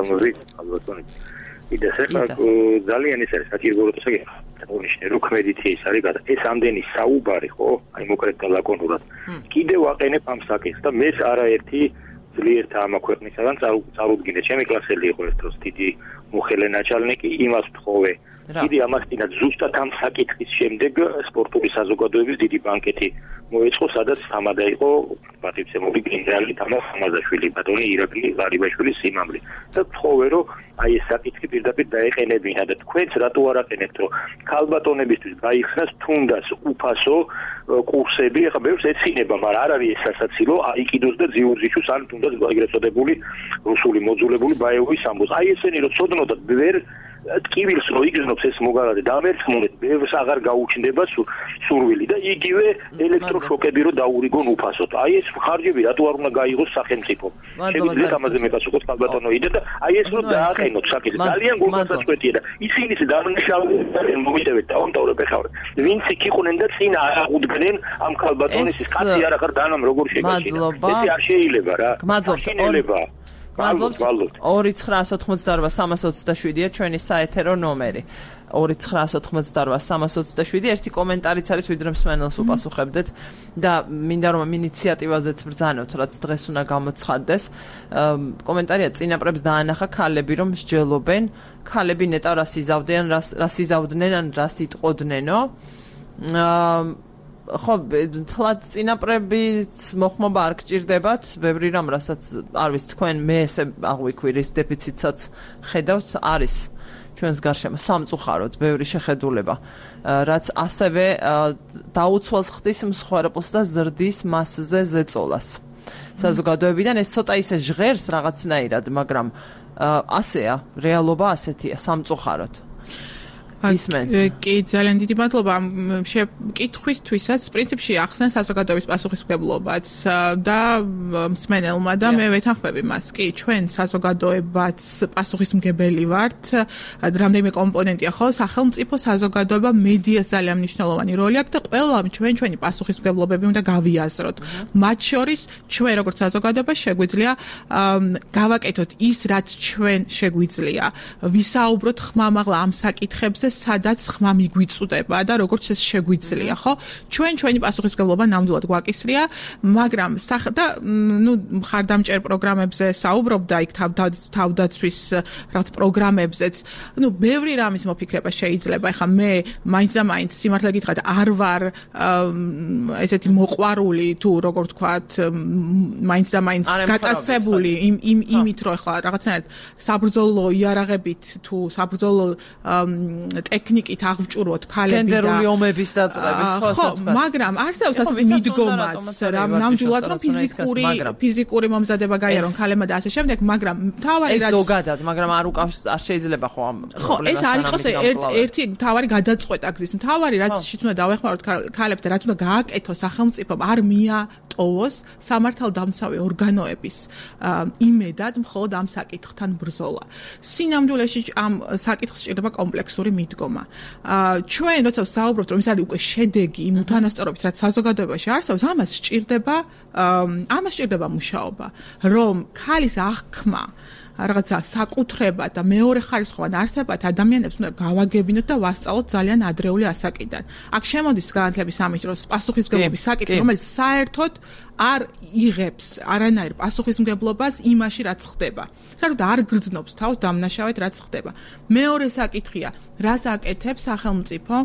იდა ახლა ძალიან ის არის საჭიროა საერთოდ რუქმედითი ის არის გადა ეს ამდენი საუბარი ხო აი მოკრეთ და ლაკონურად კიდევ აყენებ ამ საკითხს და მე არაერთი ძლიერთა ამ ქვეყნისაგან წარუდგინე ჩემი კლასელი იყო ეს დროს დიდი მუხელე ნაჩალნიკი იმას ვთხოვე კიდე ამასთანაც ზუსტად ამ საკითხის შემდეგ სპორტული საზოგადოების დიდი ბანკეტი მოეწყო სადაც თამადა იყო პატივცემული გენერალი თამარ ხამაზაშვილი ბატონი ირაკლი ღარიბაშვილის სიმამლე და ვთხოვე რომ აი ეს საკითხი პირდაპირ დაეყენებინა და თქვენც რატო არ აყენებთ რომ ქალბატონებისთვის გაიხსნას თუნდაც უფასო კურსები ახლა ბევრს ეცინება მაგრამ არ არის ეს სასაცილო აიკიდოს და ძიუძიჩუს ან თუნდაც ეგრეთ წოდებული რუსული მოძულებული ბაევოვის ამბოს აი ესენი რომ ცოდნოდათ ვერ ტკივილს რო იგრძნობს ეს მოგალადე დამერცხმუნეთ ბევრს აღარ გაუჩნდება სურვილი და იგივე ელექტროშოკები რო დაურიგონ უფასოდ აი ეს ხარჯები რატო არ უნდა გაიღოს სახელმწიფო შეგვიძლია ამაზე მეკასუქოთ ქალბატონო იდა და აი ეს რო დააყენოთ საკითხი ძალიან გულმასაწყვეტია და ისინი დამნაშავებენ მომიტევეთ და ამთავრებ ეხავთ ვინც იქ იყვნენ და წინ აღუდგნენ ამ ქალბატონის კაცი არ ახარ დანამ როგორ შეგაჩინა ეს არ შეიძლება რა მადლობა მადლობთ ორი ცხრაას ოთხმოცდაორვა სამას ოცდაშვიდია ჩვენი საეთერო ნომერი ორი ცხრაას ოთხმოცდაორვა სამას ოცდაშვიდი ერთი კომენტარიც არის ვიდრე მსმენელს უპასუხებდეთ და მინდა რომ ინიციატივაზეც ბრძანოთ რაც დღეს უნდა გამოცხადდეს კომენტარია წინაპრებს დაანახა ქალები რომ მსჯელობენ ქალები ნეტა რას იზავდნენ რას იზავდნენ ან რას იტყოდნენო ხო თლად წინაპრების მოხმობა არ გჭირდებათ ბევრი რამ რასაც არ ვიცი თქვენ მე ესე აღვიქვი რის დეფიციტსაც ხედავთ არის ჩვენს გარშემო სამწუხაროდ ბევრი შეხედულება რაც ასევე დაუცველს ხდის მსხვერპლს და ზრდის მასზე ზეწოლას საზოგადოებიდან ეს ცოტა ისე ჟღერს რაღაცნაირად მაგრამ ასეა რეალობა ასეთია სამწუხაროდ კი ძალიან დიდი მადლობა ამ კითხვისთვისაც პრინციპში ახსენს საზოგადოების პასუხისმგებლობაც და მსმენელმა და მე ვეთანხმები მას კი ჩვენ საზოგადოებაც პასუხისმგებელი ვართ რამდენიმე კომპონენტია ხო სახელმწიფო საზოგადოება მედიას ძალიან მნიშვნელოვანი როლი აქვს და ყველა ჩვენ ჩვენი პასუხისმგებლობები უნდა გავიაზროთ მათ შორის ჩვენ როგორც საზოგადოება შეგვიძლია გავაკეთოთ ის რაც ჩვენ შეგვიძლია ვისაუბროთ ხმამაღლა ამ საკითხებზე სადაც ხმა მიგვიწუდება და როგორც ეს შეგვიძლია, ხო? ჩვენ ჩვენი პასუხისმგებლობა ნამდვილად გვაკისრია, მაგრამ და ნუ მხარდამჭერ პროგრამებზე საუბრობდა იქ თავდაცვის რაღაც პროგრამებზეც. ნუ ბევრი რამის მოფიქრება შეიძლება. ეხლა მე მაინც და მაინც სიმართლე გითხრათ, არ ვარ ესეთი მოყვარული თუ როგორ ვთქვათ, მაინც და მაინც გატაცებული იმ იმ იმით, რომ ეხლა რაღაცნაირად საბრძოლო იარაღებით თუ საბრძოლო ტექნიკით აღვჭუროთ ქალები და გენდერული ომების დაწყების ხო ხო მაგრამ არსებობს ასეთი მიდგომაც რა ნამდვილად რომ ფიზიკური ფიზიკური მომზადება გაიარონ ქალებმა და ასე შემდეგ მაგრამ თავარი რაც ეს ზოგადად მაგრამ არ უკავს არ შეიძლება ხო ამ ხო ეს არ იყოს ერთი თავარი გადაწყვეტა გზის თავარი რაც შიც უნდა დავეხმაროთ ქალებს და რაც უნდა გააკეთოს სახელმწიფომ არ მიატოვოს სამართალდამცავი ორგანოების იმედად მხოლოდ ამ საკითხთან ბრძოლა სინამდვილეში ამ საკითხს სჭირდება კომპლექსური მიდგომა. ჩვენ როცა ვსაუბრობთ რომ ის არის უკვე შედეგი იმ უთანასწორობის რაც საზოგადოებაში არსებობს, ამას სჭირდება ამას სჭირდება მუშაობა, რომ ქალის აღქმა რაღაცა საკუთრება და მეორე ხარისხოვან არსებად ადამიანებს უნდა გავაგებინოთ და ვასწავლოთ ძალიან ადრეული ასაკიდან. აქ შემოდის განათლების სამინისტროს პასუხისმგებლობის საკითხი, რომელიც საერთოდ არ იღებს არანაირ პასუხისმგებლობას იმაში, რაც ხდება. საერთოდ არ გრძნობს თავს დამნაშავედ, რაც ხდება. მეორე საკითხია, რას აკეთებს სახელმწიფო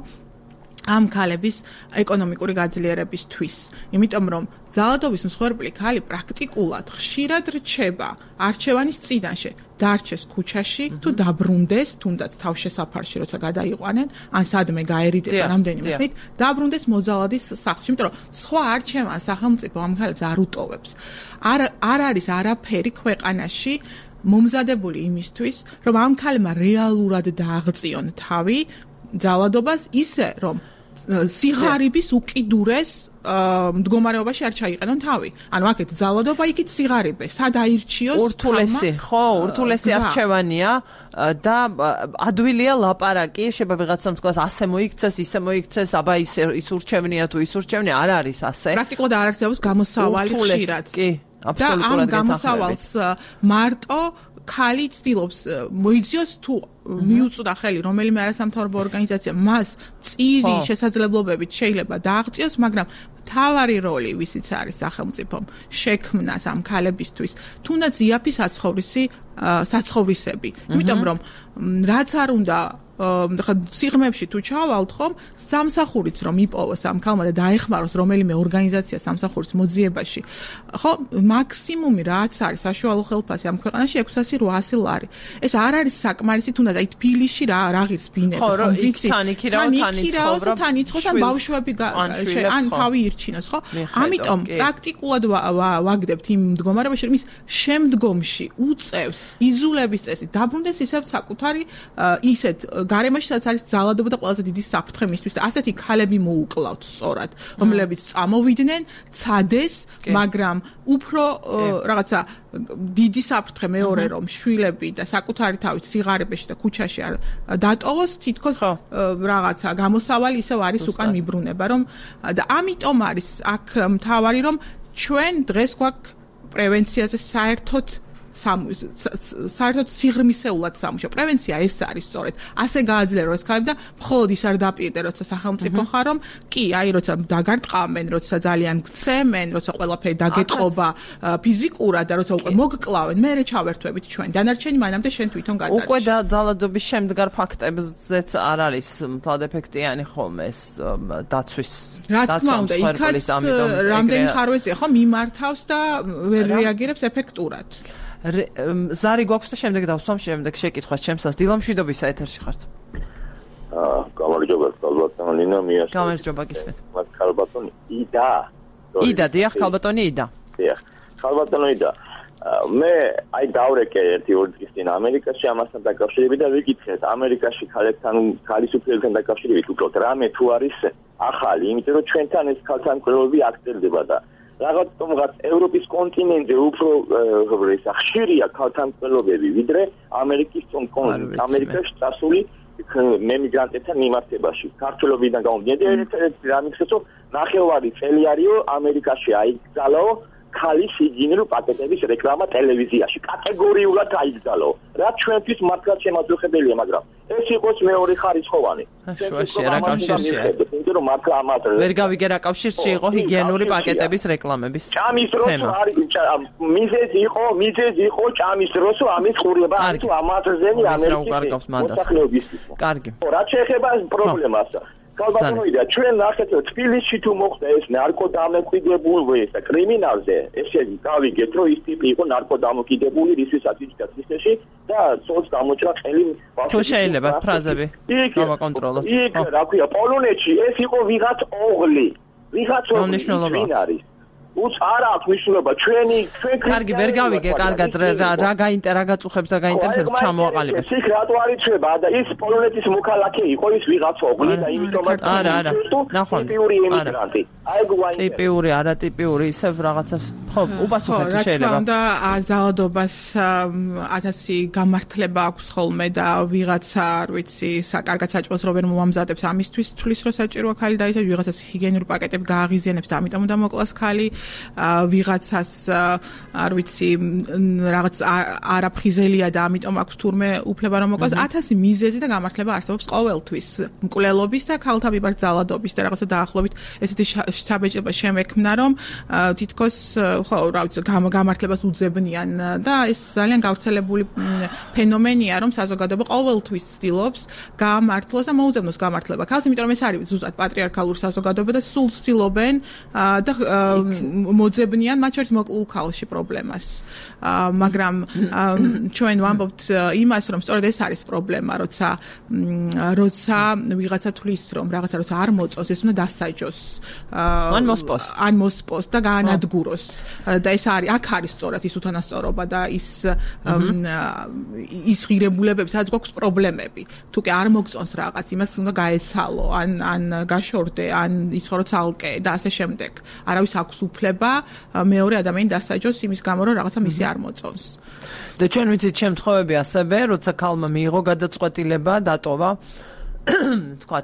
ამ ქალების ეკონომიკური გაძლიერებისთვის. იმიტომ რომ ძალადობის მსხვერპლი ქალი პრაქტიკულად ხშირად რჩება არჩევანის წინაშე, დარჩეს ქუჩაში თუ დაბრუნდეს, თუნდაც თავშესაფარში როცა გადაიყვანენ, ან სადმე გაერიდება რამდენიმე ხნით, დაბრუნდეს მოძალადის სახლში, იმიტომ რომ სხვა არჩევანს სახელმწიფო ამ ქალებს არ უტოვებს. არ არ არის არაფერი ქვეყანაში მომზადებული იმისთვის, რომ ამ ქალებმა რეალურად დააღწიონ თავი ძალადობას ისე, რომ სიღარიბის უკიდურეს მდგომარეობაში არ ჩაიყენონ თავი. ანუ აქეთ ძალადობა, იქით სიღარიბე, სად აირჩიოს ურთულესი, ხო, ურთულესი არჩევანია და ადვილია ლაპარაკი, შეიძლება ვიღაცამ თქვას, ასე მოიქცეს, ისე მოიქცეს, აბა ის ის ურჩევნია თუ ის ურჩევნია, არ არის ასე. პრაქტიკულად არ არსებობს გამოსავალი ხშირად. კი, აბსოლუტურად და ამ გამოსავალს მარტო ქალი ცდილობს მოიძიოს თუ მიუწვდა ხელი რომელიმე არასამთავრობო ორგანიზაცია მას წირი შესაძლებლობებით შეიძლება დააღწიოს, მაგრამ მთავარი როლი ვისიც არის სახელმწიფომ შექმნას ამ ქალებისთვის, თუნდაც იაფი საცხოვრისი საცხოვრისები. იმიტომ რომ რაც არ უნდა ხა სიღრმეებში თუ ჩავალთ ხომ, სამსახურიც რომ იპოვოს ამ ქალმა და დაეხმაროს რომელიმე ორგანიზაცია სამსახურის მოძიებაში, ხო, მაქსიმუმი რაც არის საშუალო ხელფასი ამ ქვეყანაში ექვსასი რვაასი ლარი. ეს არ არის საკმარისი, თუნდაც აი თბილისში რა რა ღირს ბინები, ხო, ვიცი, თან იქირაო, თან იცხოვრობ, თან იცხოვს ან ბავშვები ან თავი ირჩინოს, ხო? ამიტომ პრაქტიკულად ვაგდებთ იმ მდგომარეობაში, რომ ის შემდგომში უწევს იძულების წესით დაბრუნდეს ისევ საკუთარი ისეთ გარემოში, სადაც არის ძალადობა და ყველაზე დიდი საფრთხე მისთვის და ასეთი ქალები მოუკლავთ სწორად, რომლებიც წამოვიდნენ, ცადეს, მაგრამ უფრო რაღაცა დიდი საფრთხე მეორე რომ შვილები და საკუთარი თავით სიღარიბეში და ქუჩაში არ დატოვოს, თითქოს რაღაცა გამოსავალი ისევ არის უკან მიბრუნება, რომ და ამიტომ არის აქ მთავარი, რომ ჩვენ დღეს გვაქვს პრევენციაზე საერთოდ საერთოდ სიღრმისეულად სამუშაო. პრევენცია ეს არის სწორედ. ასე გააძლიერო ეს ქალები და მხოლოდ ის არ დაპირდე, როცა სახელმწიფო ხარ, რომ კი, აი, როცა დაგარტყამენ, როცა ძალიან გცემენ, როცა ყველაფერი დაგეტყობა ფიზიკურად და როცა უკვე მოგკლავენ, მერე ჩავერთვებით ჩვენ. დანარჩენი მანამდე შენ თვითონ გადარჩენ. უკვე და ძალადობის შემდგარ ფაქტებზეც არ არის მთლად ეფექტიანი ხოლმე ეს დაცვის. რა თქმა უნდა, იქაც რამდენი ხარვეზია, ხო, მიმართავს და ვერ რეაგირებს ეფექტურად. ზარი გვაქვს და შემდეგ დავსვამ შემდეგ შეკითხვას ჩემსას. დილამშვიდობისა ეთერში ხართ. აა, გამარჯობა, ქალბატონი ლინა მიაშ. გამარჯობა გისმენთ. მას ქალბატონი იდა. იდა, დიახ, ქალბატონი იდა. დიახ. ქალბატონი იდა. მე აი დავრეკე ერთი ორი დღის წინ ამერიკაში ამასთან დაკავშირებით და ვიკითხეთ ამერიკაში ქალებთან ქალისუფლებთან დაკავშირებით უბრალოდ რამე თუ არის ახალი, იმიტომ რომ ჩვენთან ეს ქალთან კვლევები აქტივდება და რაღაც თუმღაც ევროპის კონტინენტზე უფრო ხშირია ქალთან კვლევები ვიდრე ამერიკის ამერიკაში წასული მემიგრანტებთან მიმართებაში. ქართველობიდან გამომდინარე, ერთ-ერთი რამის რომ ნახევარი წელი არისო ამერიკაში აიგზავნო ქალის ჰიგიენური პაკეტების რეკლამა ტელევიზიაში. კატეგორიულად აიგზავნო. რაც ჩვენთვის მართლაც შემაძლებელია, მაგრამ ეს იყოს მეორე ხარისხოვანი. შუაში რა კავშირია? იმიტომ რომ მართლა ამათ ვერ გავიგე რა კავშირში იყო ჰიგიენური პაკეტების რეკლამების. ჭამის დროს არის მიზეზი იყო, მიზეზი იყო ჭამის დროს ამის ყურება თუ ამათზენი ამერიკის მოსახლეობის. კარგი. რა შეეხება პრობლემას? ქალბატონოიდა, ჩვენ ნახეთ რომ თბილისში თუ მოხდა ეს ნარკოდამოკიდებული ეს კრიმინალზე, ესე გავიგეთ რომ ის ტიპი იყო ნარკოდამოკიდებული რისთვისაც იჭდა თბილისში და სულს გამოჭრა ხელი. თუ შეიძლება ფრაზები გავაკონტროლოთ. იქ რა ქვია, პოლონეთში ეს იყო ვიღაც ოღლი. ვიღაც ოღლი არის. უც არა აქვს მნიშვნელობა ჩვენი ჩვენ კარგი ვერ გავიგე კარგად რა რა გაინტერესებს რა გაწუხებს და გაინტერესებს ჩამოაყალიბეთ. ის რატო არ იცება და ის პოლონეთის მოქალაქე იყო ის ვიღაც ოღლი და იმიტომაც არა არა ნახვამდი ტიპიური ემიგრანტი. აი გვაინტერესებს. ტიპიური არა ტიპიური ისევ რაღაცას ხო უპასუხეთ შეიძლება. და ზალადობას ათასი გამართლება აქვს ხოლმე და ვიღაცა არ ვიცი საკარგად საჭმელს რო ვერ მომამზადებს ამისთვის თulis რო საჭიროა ქალი და ისე ვიღაცას ჰიგიენური პაკეტები გააღიზიანებს და ამიტომ უნდა მოკლას ქალი ვიღაცას არ ვიცი რაღაც არაფხიზელია და ამიტომ აქვს თურმე უფლება რომ მოკლას ათასი მიზეზი და გამართლება არსებობს ყოველთვის მკვლელობის და ქალთა მიმართ ძალადობის და რაღაცა დაახლოებით ესეთი საბეჭდება შემექმნა რომ თითქოს ხო რა ვიცი გამართლებას უძებნიან და ეს ძალიან გავრცელებული ფენომენია რომ საზოგადოება ყოველთვის ცდილობს გამართლოს და მოუძებნოს გამართლება ქალს იმიტომ რომ ეს არის ზუსტად პატრიარქალური საზოგადოება და სულ ცდილობენ და მოძებნიან მათ შორის მოკლულ ქალში პრობლემას მაგრამ ჩვენ ვამბობთ იმას რომ სწორედ ეს არის პრობლემა როცა როცა ვიღაცა თulis რომ რაღაცა როცა არ მოწონს ეს უნდა დასაჯოს ან მოსპოს ან მოსპოს და გაანადგუროს და ეს არის აქ არის სწორად ის უთანასწორობა და ის ის ღირებულებები სადაც გვაქვს პრობლემები თუ კი არ მოგწონს რაღაც იმას უნდა გაეცალო ან ან გაშორდე ან იცხოვრო ცალკე და ასე შემდეგ არავის აქვს უფლება მეორე ადამიანი დასაჯოს იმის გამო რომ რაღაცა მისი არ მოწონს და ჩვენ ვიცით შემთხვევები ასევე როცა ქალმა მიიღო გადაწყვეტილება დატოვა თქვათ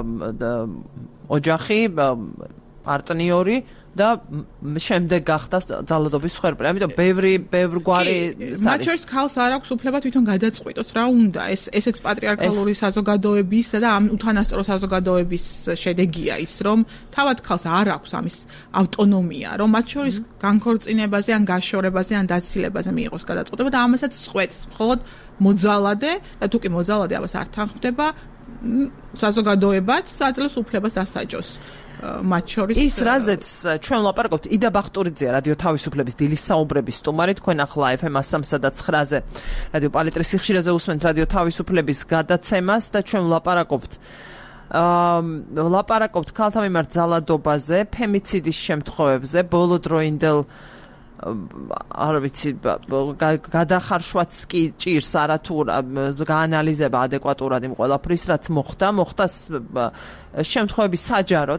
ოჯახი პარტნიორი და შემდეგ გახდა ძალადობის მსხვერპლი. ამიტომ ბევრი ბევრგვარი მათ შორის ქალს არ აქვს უფლება თვითონ გადაწყვიტოს რა უნდა. ეს ესეც პატრიარქალური საზოგადოების და ამ უთანასწორო საზოგადოების შედეგია ის, რომ თავად ქალს არ აქვს ამის ავტონომია, რომ მათ შორის განქორწინებაზე ან გაშორებაზე ან დაცილებაზე მიიღოს გადაწყვეტილება და ამასაც წყვეტს. მხოლოდ მოძალადე და თუ კი მოძალადე ამას არ თანხმდება, საზოგადოებაც აძლევს უფლებას დასაჯოს. მათ შორის ის რაზეც ჩვენ ვლაპარაკობთ იდა ბახტურიძეა რადიო თავისუფლების დილის საუბრების სტუმარი თქვენ ახლა ეფ ემ სამსა და ცხრაზე რადიო პალიტრის სიხშირეზე უსმენთ რადიო თავისუფლების გადაცემას და ჩვენ ვლაპარაკობთ აა ვლაპარაკობთ ქალთა მიმართ ძალადობაზე ფემიციდის შემთხვევებზე ბოლოდროინდელ არ ვიცი გადახარშვაც კი ჭირს არათუ გაანალიზება ადეკვატურად იმ ყველაფრის რაც მოხდა მოხდა შემთხვევები საჯაროდ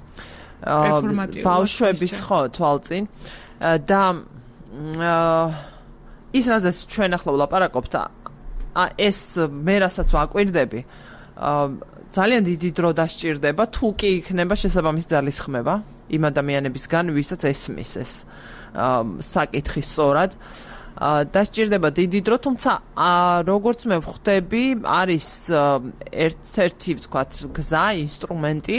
ბავშვების ხო თვალწინ და ის რაზეც ჩვენ ახლა ვლაპარაკობთ ეს მე რასაც ვაკვირდები ძალიან დიდი დრო დასჭირდება თუ კი იქნება შესაბამის ძალისხმევა იმ ადამიანებისგან ვისაც ესმის ეს საკითხი სწორად დასჭირდება დიდი დრო თუმცა როგორც მე ვხვდები არის ერთ-ერთი ვთქვათ გზა ინსტრუმენტი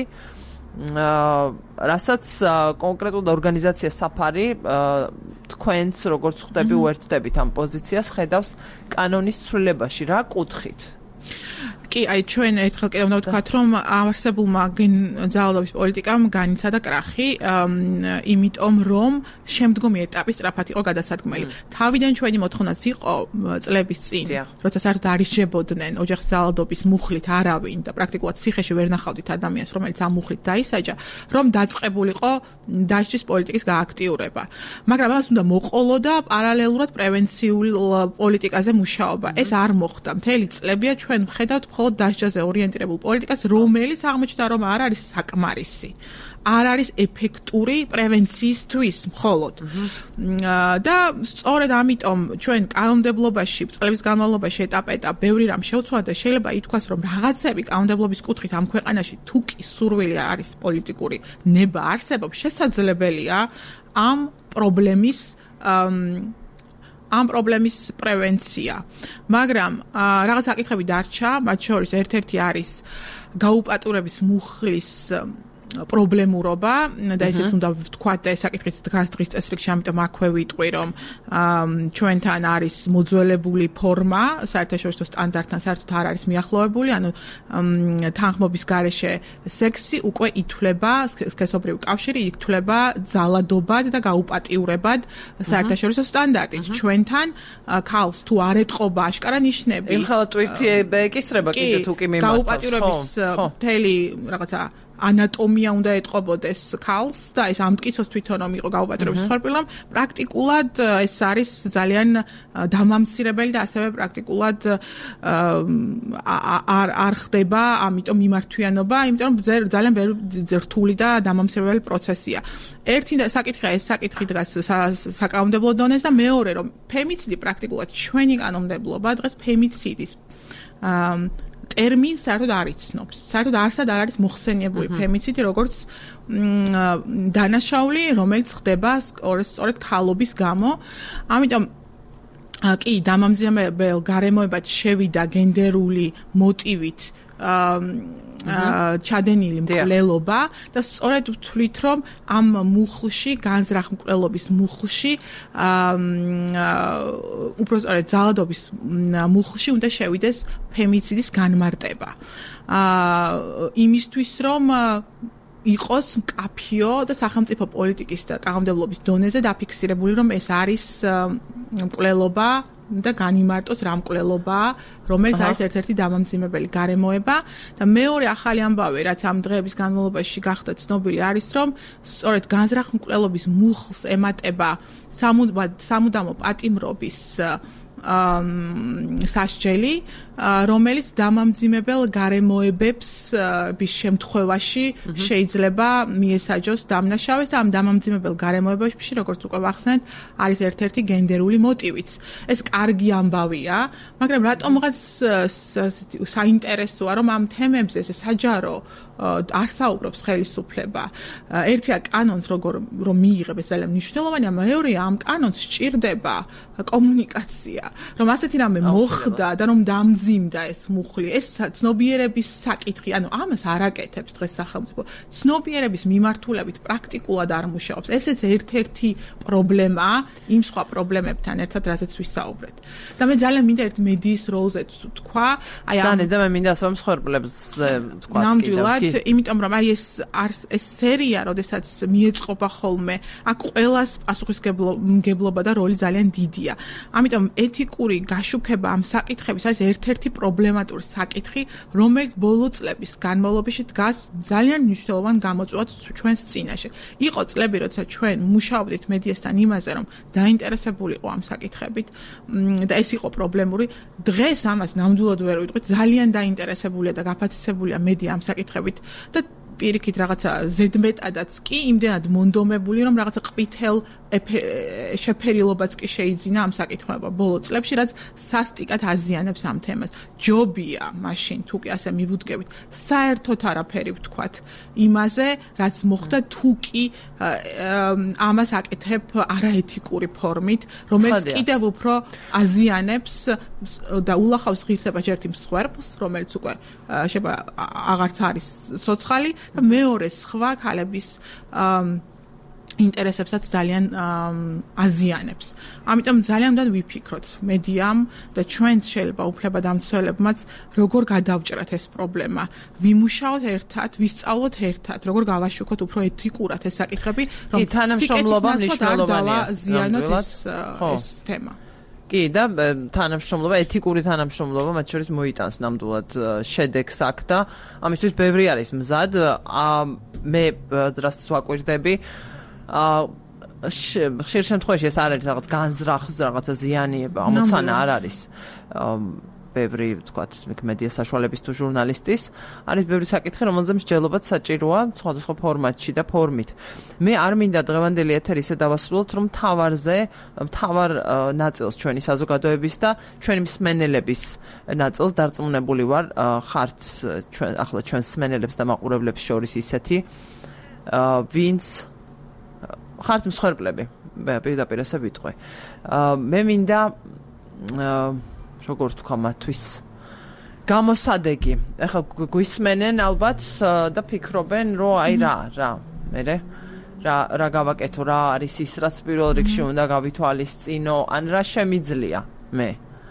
რასაც კონკრეტულად ორგანიზაცია საფარი თქვენც როგორც ხვდები უერთდებით ამ პოზიციას ხედავს კანონის ცვლილებაში რა კუთხით კი, აი ჩვენ ერთხელ კიდევ უნდა ვთქვათ, რომ არსებულმა ძალადობის პოლიტიკამ განიცა და კრახი, იმიტომ რომ შემდგომი ეტაპი სწრაფად იყო გადასადგმელი. თავიდან ჩვენი მოთხოვნაც იყო წლების წინ, როცა საერთოდ არ ისჯებოდნენ ოჯახის ძალადობის მუხლით არავინ და პრაქტიკულად ციხეში ვერ ნახავდით ადამიანს, რომელიც ამ მუხლით დაისაჯა, რომ დაწყებულიყო დასჯის პოლიტიკის გააქტიურება. მაგრამ ამას უნდა მოყოლო და პარალელურად პრევენციულ პოლიტიკაზე მუშაობა. ეს არ მოხდა. მთელი წლებია ჩვენ ვხედავთ მხოლოდ დასჯაზე ორიენტირებულ პოლიტიკას, რომელიც აღმოჩნდა, რომ არ არის საკმარისი. არ არის ეფექტური პრევენციისთვის მხოლოდ. და სწორედ ამიტომ ჩვენ კანონმდებლობაში, წლების განმავლობაში ეტაპ-ეტაპ ბევრი რამ შევცვალეთ და შეიძლება ითქვას, რომ რაღაცები კანონმდებლობის კუთხით ამ ქვეყანაში თუ კი სურვილი არის პოლიტიკური ნება არსებობს, შესაძლებელია ამ პრობლემის ამ პრობლემის პრევენცია. მაგრამ რაღაც საკითხები დარჩა, მათ შორის ერთ-ერთი არის გაუპატურების მუხლის პრობლემურობა და ესეც უნდა ვთქვათ და ეს საკითხიც დგას დღის წესრიგში, ამიტომ აქვე ვიტყვი, რომ ჩვენთან არის მოძველებული ფორმა, საერთაშორისო სტანდარტთან საერთოდ არ არის მიახლოვებული, ანუ თანხმობის გარეშე სექსი უკვე ითვლება, სქესობრივი კავშირი ითვლება ძალადობად და გაუპატიურებად საერთაშორისო სტანდარტით. ჩვენთან ქალს თუ არ ეტყობა აშკარა ნიშნები. იმხელა ტვირთიება ეკისრება კიდე თუ კი მიმართავს. გაუპატიურების მთელი რაღაცა ანატომია უნდა ეტყობოდეს ქალს და ეს ამტკიცოს თვითონ რომ იყო გაუპატიურების მსხვერპლი, რომ პრაქტიკულად ეს არის ძალიან დამამცირებელი და ასევე პრაქტიკულად არ არ ხდება ამიტომ მიმართვიანობა, იმიტომ რომ ძალიან რთული და დამამცირებელი პროცესია. ერთი საკითხია ეს საკითხი დგას საკანონმდებლო დონეზე და მეორე რომ ფემიციდი პრაქტიკულად ჩვენი კანონმდებლობა დღეს ფემიციდის ტერმინს საერთოდ არ იცნობს. საერთოდ არსად არ არის მოხსენიებული ფემიციდი, როგორც დანაშაული, რომელიც ხდება სწორედ ქალობის გამო. ამიტომ კი, დამამძიმებელ გარემოებად შევიდა გენდერული მოტივით ჩადენილი მკვლელობა და სწორედ ვთვლით, რომ ამ მუხლში, განზრახ მკვლელობის მუხლში, უпростоრედ ძალადობის მუხლში უნდა შევიდეს ფემიციდის განმარტება. იმისთვის, რომ იყოს მკაფიო და სახელმწიფო პოლიტიკის და კანონმდებლობის დონეზე დაფიქსირებული, რომ ეს არის მკვლელობა და განიმარტოს რა მკვლელობაა, რომელიც არის ერთ-ერთი დამამძიმებელი გარემოება და მეორე ახალი ამბავი, რაც ამ დღეების განმავლობაში გახდა ცნობილი, არის, რომ სწორედ განზრახ მკვლელობის მუხლს ემატება სამუდამო პატიმრობის სასჯელი, რომელიც დამამძიმებელ გარემოებებს bis შემთხვევაში შეიძლება მიესაჯოს დამნაშავეს და ამ დამამძიმებელ გარემოებებში, როგორც უკვე ვახსენეთ, არის ერთ-ერთი გენდერული მოტივიც. ეს კარგი ამბავია, მაგრამ რატომღაც საინტერესოა, რომ ამ თემებზე ეს საჯარო არ საუბრობს ხელისუფლება. ერთია კანონს როგორ რომ მიიღებს, ეს ძალიან მნიშვნელოვანია, მეორეა ამ კანონს სჭირდება კომუნიკაცია, რომ ასეთი რამე მოხდა და რომ დამძიმდა ეს მუხლი, ეს ცნობიერების საკითხი, ანუ ამას არ აკეთებს დღეს სახელმწიფო. ცნობიერების მიმართულებით პრაქტიკულად არ მუშაობს. ესეც ერთ-ერთი პრობლემაა იმ სხვა პრობლემებთან ერთად, რაზეც ვისაუბრეთ. და მე ძალიან მინდა ერთ მედიის როლზეც ვთქვა, აი ამ ზანე და მე მინდა ასო მსხვერპლებს ვთქვა კიდევ. ნამდვილად, იმიტომ რომ აი ეს ეს სერია, როდესაც მიეწყობა ხოლმე, აქ ყველას პასუხისმგებლობა და როლი ძალიან დიდია. ამიტომ ეთიკური გაშუქება ამ საკითხების არის ერთ-ერთი პრობლემატური საკითხი, რომელიც ბოლო წლების განმავლობაში დგას ძალიან მნიშვნელოვან გამოწვევად ჩვენს წინაშე. იყო წლები, როცა ჩვენ მუშაობდით მედიასთან იმაზე, რომ დაინტერესებულიყო ამ საკითხებით და ეს იყო პრობლემური. დღეს ამას ნამდვილად ვერ ვიტყვით, ძალიან დაინტერესებულია და გაფათისებულია მედია ამ საკითხებით და პირიქით რაღაცა ზედმეტადაც კი იმდენად მონდომებული, რომ რაღაცა ყვითელ შეფერილობაც კი შეიძინა ამ საკითხმა ბოლო წლებში, რაც სასტიკად აზიანებს ამ თემას. ჯობია მაშინ თუ კი ასე მივუდგებით, საერთოდ არაფერი ვთქვათ იმაზე, რაც მოხდა თუ კი ამას აკეთებ არაეთიკური ფორმით, რომელიც კიდევ უფრო აზიანებს და ულახავს ღირსებას ერთი მსხვერპლს, რომელიც უკვე შეიძლება აღარც არის ცოცხალი და მეორე სხვა ქალების ინტერესებსაც ძალიან აზიანებს. ამიტომ ძალიან უნდა ვიფიქროთ მედიამ და ჩვენ შეიძლება უფლებადამცველებმაც როგორ გადავჭრათ ეს პრობლემა. ვიმუშაოთ ერთად, ვისწავლოთ ერთად, როგორ გავაშუქოთ უფრო ეთიკურად ეს საკითხები, რომ თანამშრომლობა მნიშვნელოვანია. ზიანოთ ეს ეს თემა. კი და თანამშრომლობა, ეთიკური თანამშრომლობა მათ შორის მოიტანს ნამდვილად შედეგს აქ და ამისთვის ბევრი არის მზად. მე რასაც ვაკვირდები, ხშირ შემთხვევაში ეს არ არის რაღაც განზრახ რაღაცა ზიანიება, ამოცანა არ არის. ბევრი, ვთქვათ, მედია საშუალების თუ ჟურნალისტის არის ბევრი საკითხი, რომელზე მსჯელობაც საჭიროა სხვადასხვა ფორმატში და ფორმით. მე არ მინდა დღევანდელი ეთერი ისე დავასრულოთ, რომ მთავარზე, მთავარ ნაწილს ჩვენი საზოგადოების და ჩვენი მსმენელების ნაწილს დარწმუნებული ვარ, ხართ ჩვენ ახლა ჩვენს მსმენელებს და მაყურებლებს შორის ისეთი, ვინც ხართ მსხვერპლები, პირდაპირ ასე ვიტყვი. მე მინდა როგორ თქვა მათთვის გამოსადეგი. ეხლა გვისმენენ ალბათ და ფიქრობენ, რომ აი რა, რა, მერე რა რა გავაკეთო, რა არის ის, რაც პირველ რიგში უნდა გავითვალისწინო, ან რა შემიძლია მე.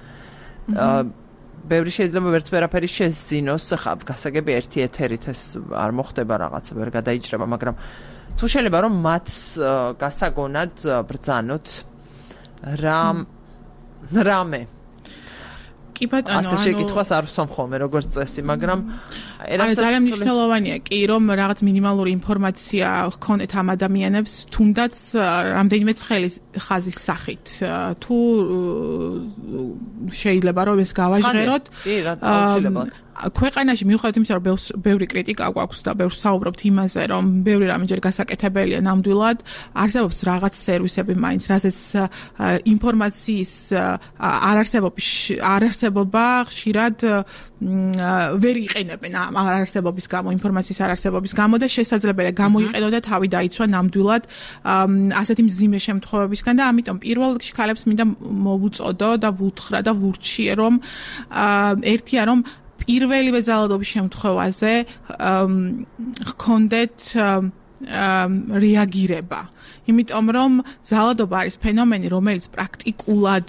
ბევრი შეიძლება ვერც ვერაფერი შეძინოს, ხა გასაგები ერთი ეთერით ეს არ მოხდება რაღაცა, ვერ გადაიჭრება, მაგრამ თუ შეიძლება რომ მათ გასაგონად ბრძანოთ რა რამე კი ბატონო, ანუ ასე შეკითხვას არ ვსვამ ხოლმე როგორც წესი, მაგრამ ანუ ძალიან მნიშვნელოვანია კი რომ რაღაც მინიმალური ინფორმაცია ჰქონდეთ ამ ადამიანებს, თუნდაც რამდენიმე ცხელი ხაზის სახით. თუ შეიძლება რომ ეს გავაჟღეროთ, ქვეყანაში მიუხედავად იმისა, რომ ბევრი კრიტიკა გვაქვს და ბევრს საუბრობთ იმაზე, რომ ბევრი რამე ჯერ გასაკეთებელია ნამდვილად, არსებობს რაღაც სერვისები მაინც, რაზეც ინფორმაციის არარსებობის არარსებობა ხშირად ვერ იყენებენ ამ არარსებობის გამო, ინფორმაციის არარსებობის გამო და შესაძლებელია გამოიყენო და თავი დაიცვა ნამდვილად ასეთი მძიმე შემთხვევებისგან და ამიტომ პირველ რიგში ქალებს მინდა მოვუწოდო და ვუთხრა და ვურჩიე, რომ ერთია რომ პირველივე ძალადობის შემთხვევაზე ჰქონდეთ რეაგირება. იმიტომ რომ ძალადობა არის ფენომენი, რომელიც პრაქტიკულად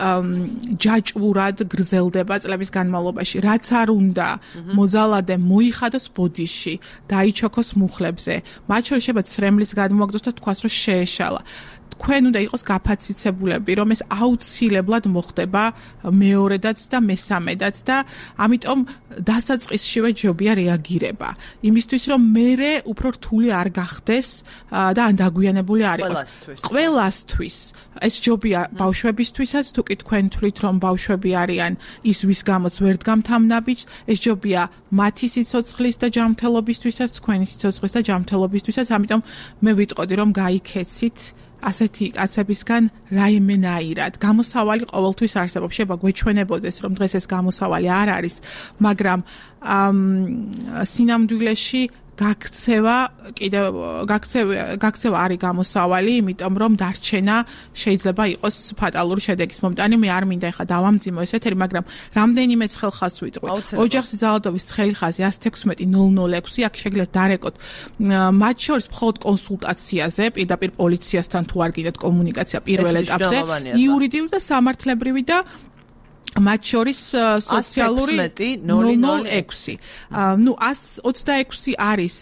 ჯაჭვურად გრძელდება წლების განმავლობაში. რაც არ უნდა მოძალადე მოიხადოს ბოდიში, დაიჩოქოს მუხლებზე. მათ შორის შეიძლება ცრემლის გადმოაგდოს და თქვას, რომ შეეშალა. თქვენ უნდა იყოს გაფაციცებულები, რომ ეს აუცილებლად მოხდება მეორედაც და მესამედაც და ამიტომ დასაწყისშივე ჯობია რეაგირება. იმისთვის რომ მერე უფრო რთული არ გახდეს და ან დაგვიანებული არ იყოს. ყველასთვის. ეს ჯობია ბავშვებისთვისაც, თუ კი თქვენ თვლით, რომ ბავშვები არიან ის ვის გამოც ვერ დგამთ ამ ნაბიჯს, ეს ჯობია მათი სიცოცხლის და ჯანმრთელობისთვისაც, თქვენი სიცოცხლის და ჯანმრთელობისთვისაც, ამიტომ მე ვიტყოდი, რომ გაიქეცით ასეთი კაცებისგან რაიმენაირად. გამოსავალი ყოველთვის არსებობს. შეიძლება გვეჩვენებოდეს, რომ დღეს ეს გამოსავალი არ არის, მაგრამ სინამდვილეში გაქცევა კიდევ გაქცევა გაქცევა არის გამოსავალი, იმიტომ რომ დარჩენა შეიძლება იყოს ფატალური შედეგის მომტანი. მე არ მინდა ეხლა დავამძიმო ეს ეთერი, მაგრამ რამდენიმე ცხელხაზს ვიტყვი. ოჯახის ძალადობის ცხელი ხაზი ათს თექვსმეტი ნულ ნულ ექვსი, აქ შეგიძლიათ დარეკოთ მათ შორის მხოლოდ კონსულტაციაზე, პირდაპირ პოლიციასთან თუ არ გინდათ კომუნიკაცია პირველ ეტაპზე, იურიდიული და სამართლებრივი და მათ შორის სოციალური ნულ ნულ ექვსი. ნუ ათს ოცდაექვსი არის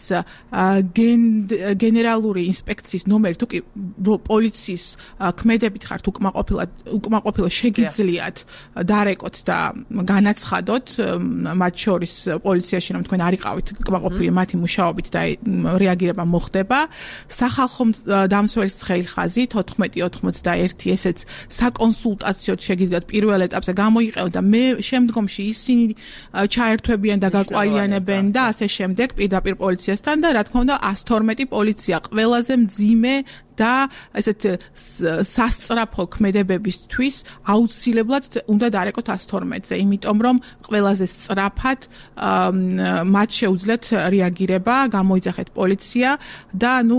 გენერალური ინსპექციის ნომერი, თუ კი პოლიციის ქმედებით ხართ უკმაყოფილად უკმაყოფილო შეგიძლიათ დარეკოთ და განაცხადოთ მათ შორის პოლიციაში, რომ თქვენ არიყავით უკმაყოფილი მათი მუშაობით და რეაგირება მოხდება. სახალხო დამცველის ცხელი ხაზი თოთხმეტი ოცდაერთი, ესეც საკონსულტაციოდ შეგიძლიათ პირველ ეტაპზე გამო იყევ და მე შემდგომში ისინი ჩაერთვებიან და გაკვალიანებენ და ასე შემდეგ პირდაპირ პოლიციასთან და რა თქმა უნდა ათს თორმეტი პოლიცია ყველაზე მძიმე და ესეთ სასწრაფო ქმედებებისთვის აუცილებლად უნდა დარეკოთ ათს თორმეტზე, იმიტომ რომ ყველაზე სწრაფად მათ შეუძლიათ რეაგირება, გამოიძახეთ პოლიცია და ნუ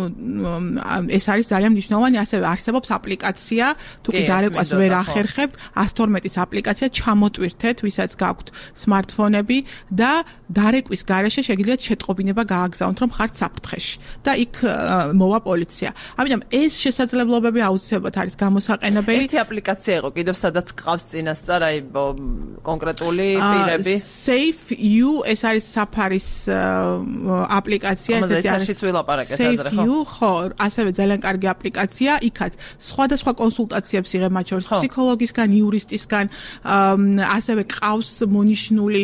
ეს არის ძალიან მნიშვნელოვანი. ასევე არსებობს აპლიკაცია, თუ კი დარეკვას ვერ ახერხებთ, ათს თორმეტის აპლიკაცია ჩამოტვირთეთ, ვისაც გაქვთ სმარტფონები და დარეკვის გარეშე შეგიძლიათ შეტყობინება გააგზავნოთ, რომ ხართ საფრთხეში და იქ მოვა პოლიცია. ამიტომ ეს შესაძლებლობები აუცილებლად არის გამოსაყენებელი. ერთი აპლიკაცია იყო კიდევ სადაც ყავს წინასწარ აი კონკრეტული პირები. SafeU ეს არის საფარის აპლიკაცია, ესეთი არის ვილაპარაკეთ ადრე ხო? SafeU ხო, ასევე ძალიან კარგი აპლიკაცია, იქაც სხვადასხვა კონსულტაციებს იღებ მათ შორის ფსიქოლოგისგან, იურისტისგან, ასევე ყავს მონიშნული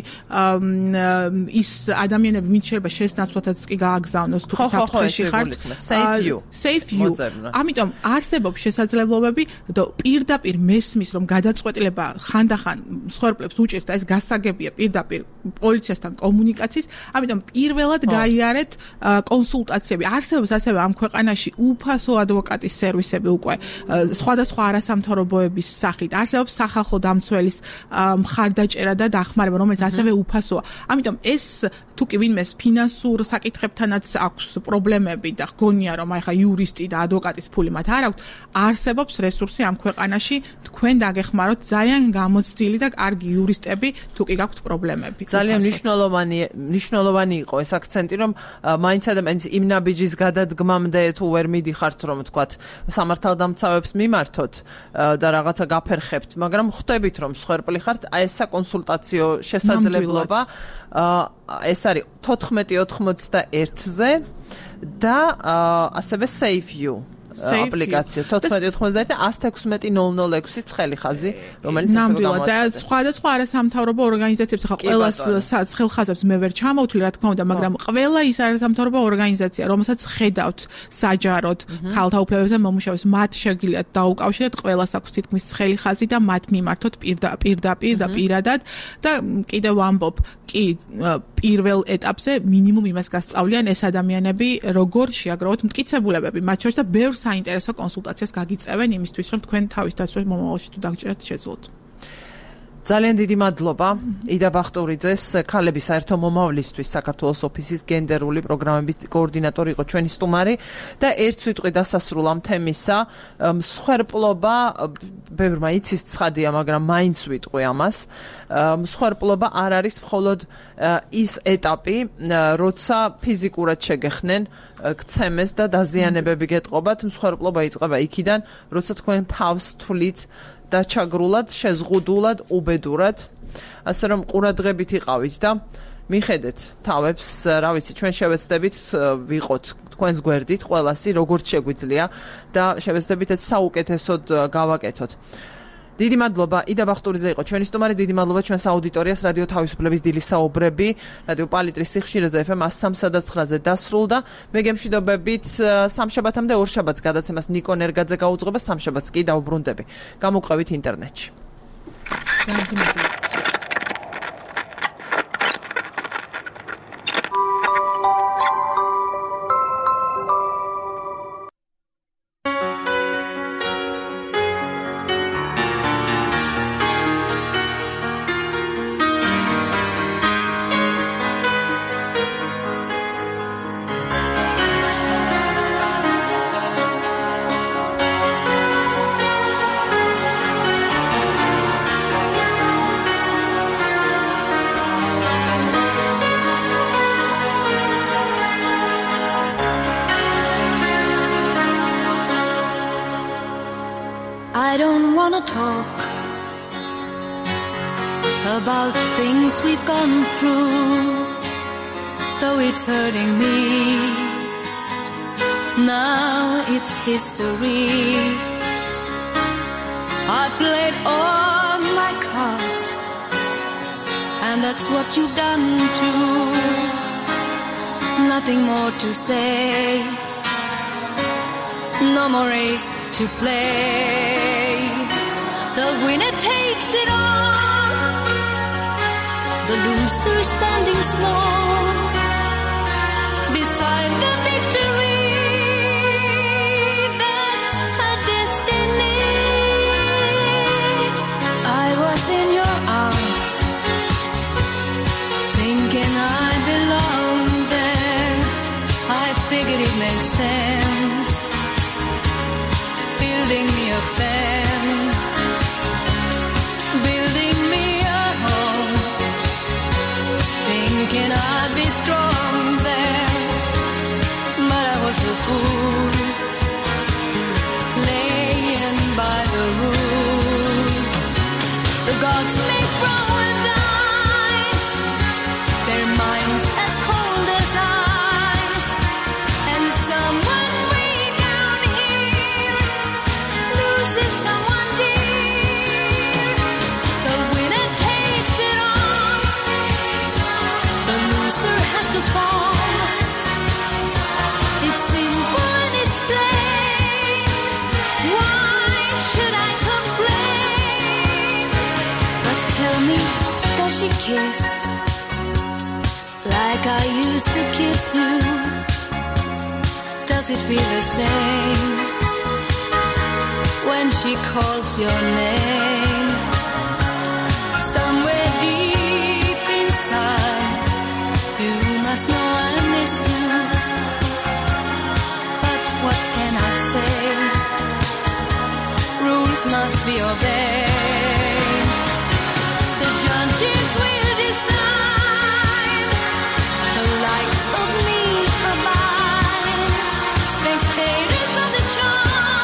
ის ადამიანები, ვინც შეიძლება შესნაცვლადაც კი გააგზავნოს თუ საფრთხეში ხართ. SafeU. SafeU. ამიტომ არსებობს შესაძლებლობები და პირდაპირ მესმის, რომ გადაწყვეტილება ხანდახან მსხვერპლებს უჭირთ და ეს გასაგებია პირდაპირ პოლიციასთან კომუნიკაციის, ამიტომ პირველად გაიარეთ კონსულტაციები. არსებობს ასევე ამ ქვეყანაში უფასო ადვოკატის სერვისები უკვე სხვადასხვა არასამთავრობოების სახით. არსებობს სახალხო დამცველის მხარდაჭერა და დახმარება, რომელიც ასევე უფასოა. ამიტომ ეს თუ კი ვინმეს ფინანსურ საკითხებთანაც აქვს პრობლემები და გონია, რომ აი ხა იურისტი და ადვოკატის ფული მათ არ აქვს, არსებობს რესურსი ამ ქვეყანაში, თქვენ დაგეხმაროთ ძალიან გამოცდილი და კარგი იურისტები, თუ კი გაქვთ პრობლემები. ძალიან მნიშვნელოვანი მნიშვნელოვანი იყო ეს აქცენტი, რომ მაინც ადამიანის იმ ნაბიჯის გადადგმამდე თუ ვერ მიდიხართ, რომ თქვათ სამართალდამცავებს მიმართოთ და რაღაცა გაფერხებთ, მაგრამ ხვდებით, რომ მსხვერპლი ხართ, აი ეს საკონსულტაციო შესაძლებლობა ეს არის თოთხმეტი ოცდაერთზე და ასევე SafeU. აპლიკაცია თოთხმეტი ოთხმოცდაერთი და ათს ათექვსმეტი ნულ ნულ ექვსი ცხელი ხაზი, რომელიც ესე ნამდვილად და სხვადასხვა არასამთავრობო ორგანიზაციებს ხა ყველას ცხელხაზებს მე ვერ ჩამოვთვლი რა თქმა უნდა, მაგრამ ყველა ის არასამთავრობო ორგანიზაცია, რომელსაც ხედავთ საჯაროდ ქალთა უფლებებზე მომუშავეს, მათ შეგიძლიათ დაუკავშიროთ, ყველას აქვს თითქმის ცხელი ხაზი და მათ მიმართოთ პირდაპირ და პირადად და კიდევ ვამბობ, კი პირველ ეტაპზე მინიმუმ იმას გასწავლიან ეს ადამიანები, როგორ შეაგროვოთ მტკიცებულებები, მათ შორის და ბევრ საინტერესო კონსულტაციას გაგიწევენ იმისთვის, რომ თქვენ თავის დაცვას მომავალში თუ დაგჭირათ შეძლოთ. ძალიან დიდი მადლობა იდა ბახტურიძეს, ქალების საერთო მომავლისთვის საქართველოს ოფისის გენდერული პროგრამების კოორდინატორი იყო ჩვენი სტუმარი და ერთ სიტყვით დასასრულ ამ თემისა, მსხვერპლობა, ბევრმა იცის ცხადია, მაგრამ მაინც ვიტყვი ამას, მსხვერპლობა არ არის მხოლოდ ის ეტაპი, როცა ფიზიკურად შეგეხნენ გცემეს და დაზიანებები გეტყობათ, მსხვერპლობა იწყება იქიდან, როცა თქვენ თავს თვლით და ჩაგრულად, შეზღუდულად, უბედურად, ასე რომ ყურადღებით იყავით და მიხედეთ თავებს, რა ვიცი, ჩვენ შევეცდებით ვიყოთ თქვენს გვერდით ყველასი, როგორც შეგვიძლია და შევეცდებით ეს საუკეთესოდ გავაკეთოთ. დიდი მადლობა იდა ბახტურიძე იყო ჩვენი სტუმარი, დიდი მადლობა ჩვენს აუდიტორიას, რადიო თავისუფლების დილის საუბრები, რადიო პალიტრის სიხშირეზე ეფ ემ ათს სამსა და ცხრაზე დასრულდა. მე გემშვიდობებით სამშაბათამდე ორ შაბათს გადაცემას ნიკო ნერგაძე გაუძღვება, სამშაბათს კი დავუბრუნდები. გამოყვებით ინტერნეტში. I don't want to talk about things we've gone through, though it's hurting me. Now it's history. I played all my cards, and that's what you've done too. Nothing more to say, no more race to play. The winner takes it all, the loser standing small beside the victory. That's her destiny. I was in your arms, thinking I belonged there. I figured it made sense, building me a fence, building me a home, thinking I'd be strong there, but I was a fool, laying by the rules. The gods make wrong with ice, their minds as cold as ice, and someone she kiss like I used to kiss you. Does it feel the same when she calls your name? Somewhere deep inside you must know I miss you, but what can I say? Rules must be obeyed. The judges will decide, the likes of me abide, spectators of the show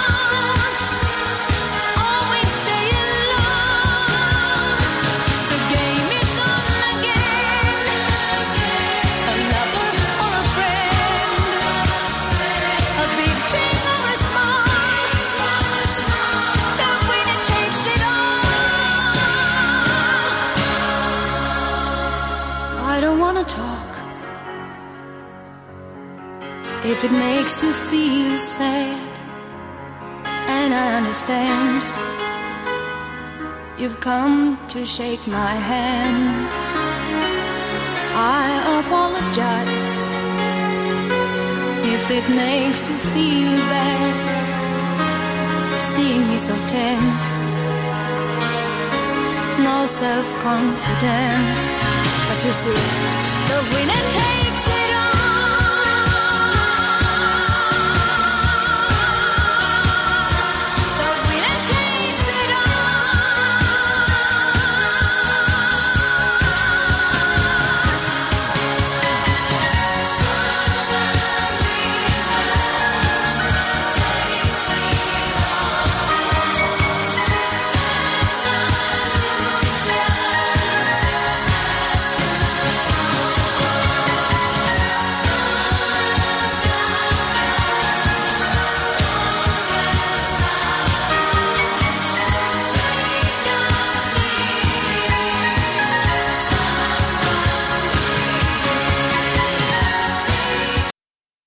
always stay alone. The game is on again, a lover or a friend, a big thing or a small, if it makes you feel sad, and I understand you've come to shake my hand. I apologize if it makes you feel bad, seeing me so tense, no self-confidence. But you see, the win and take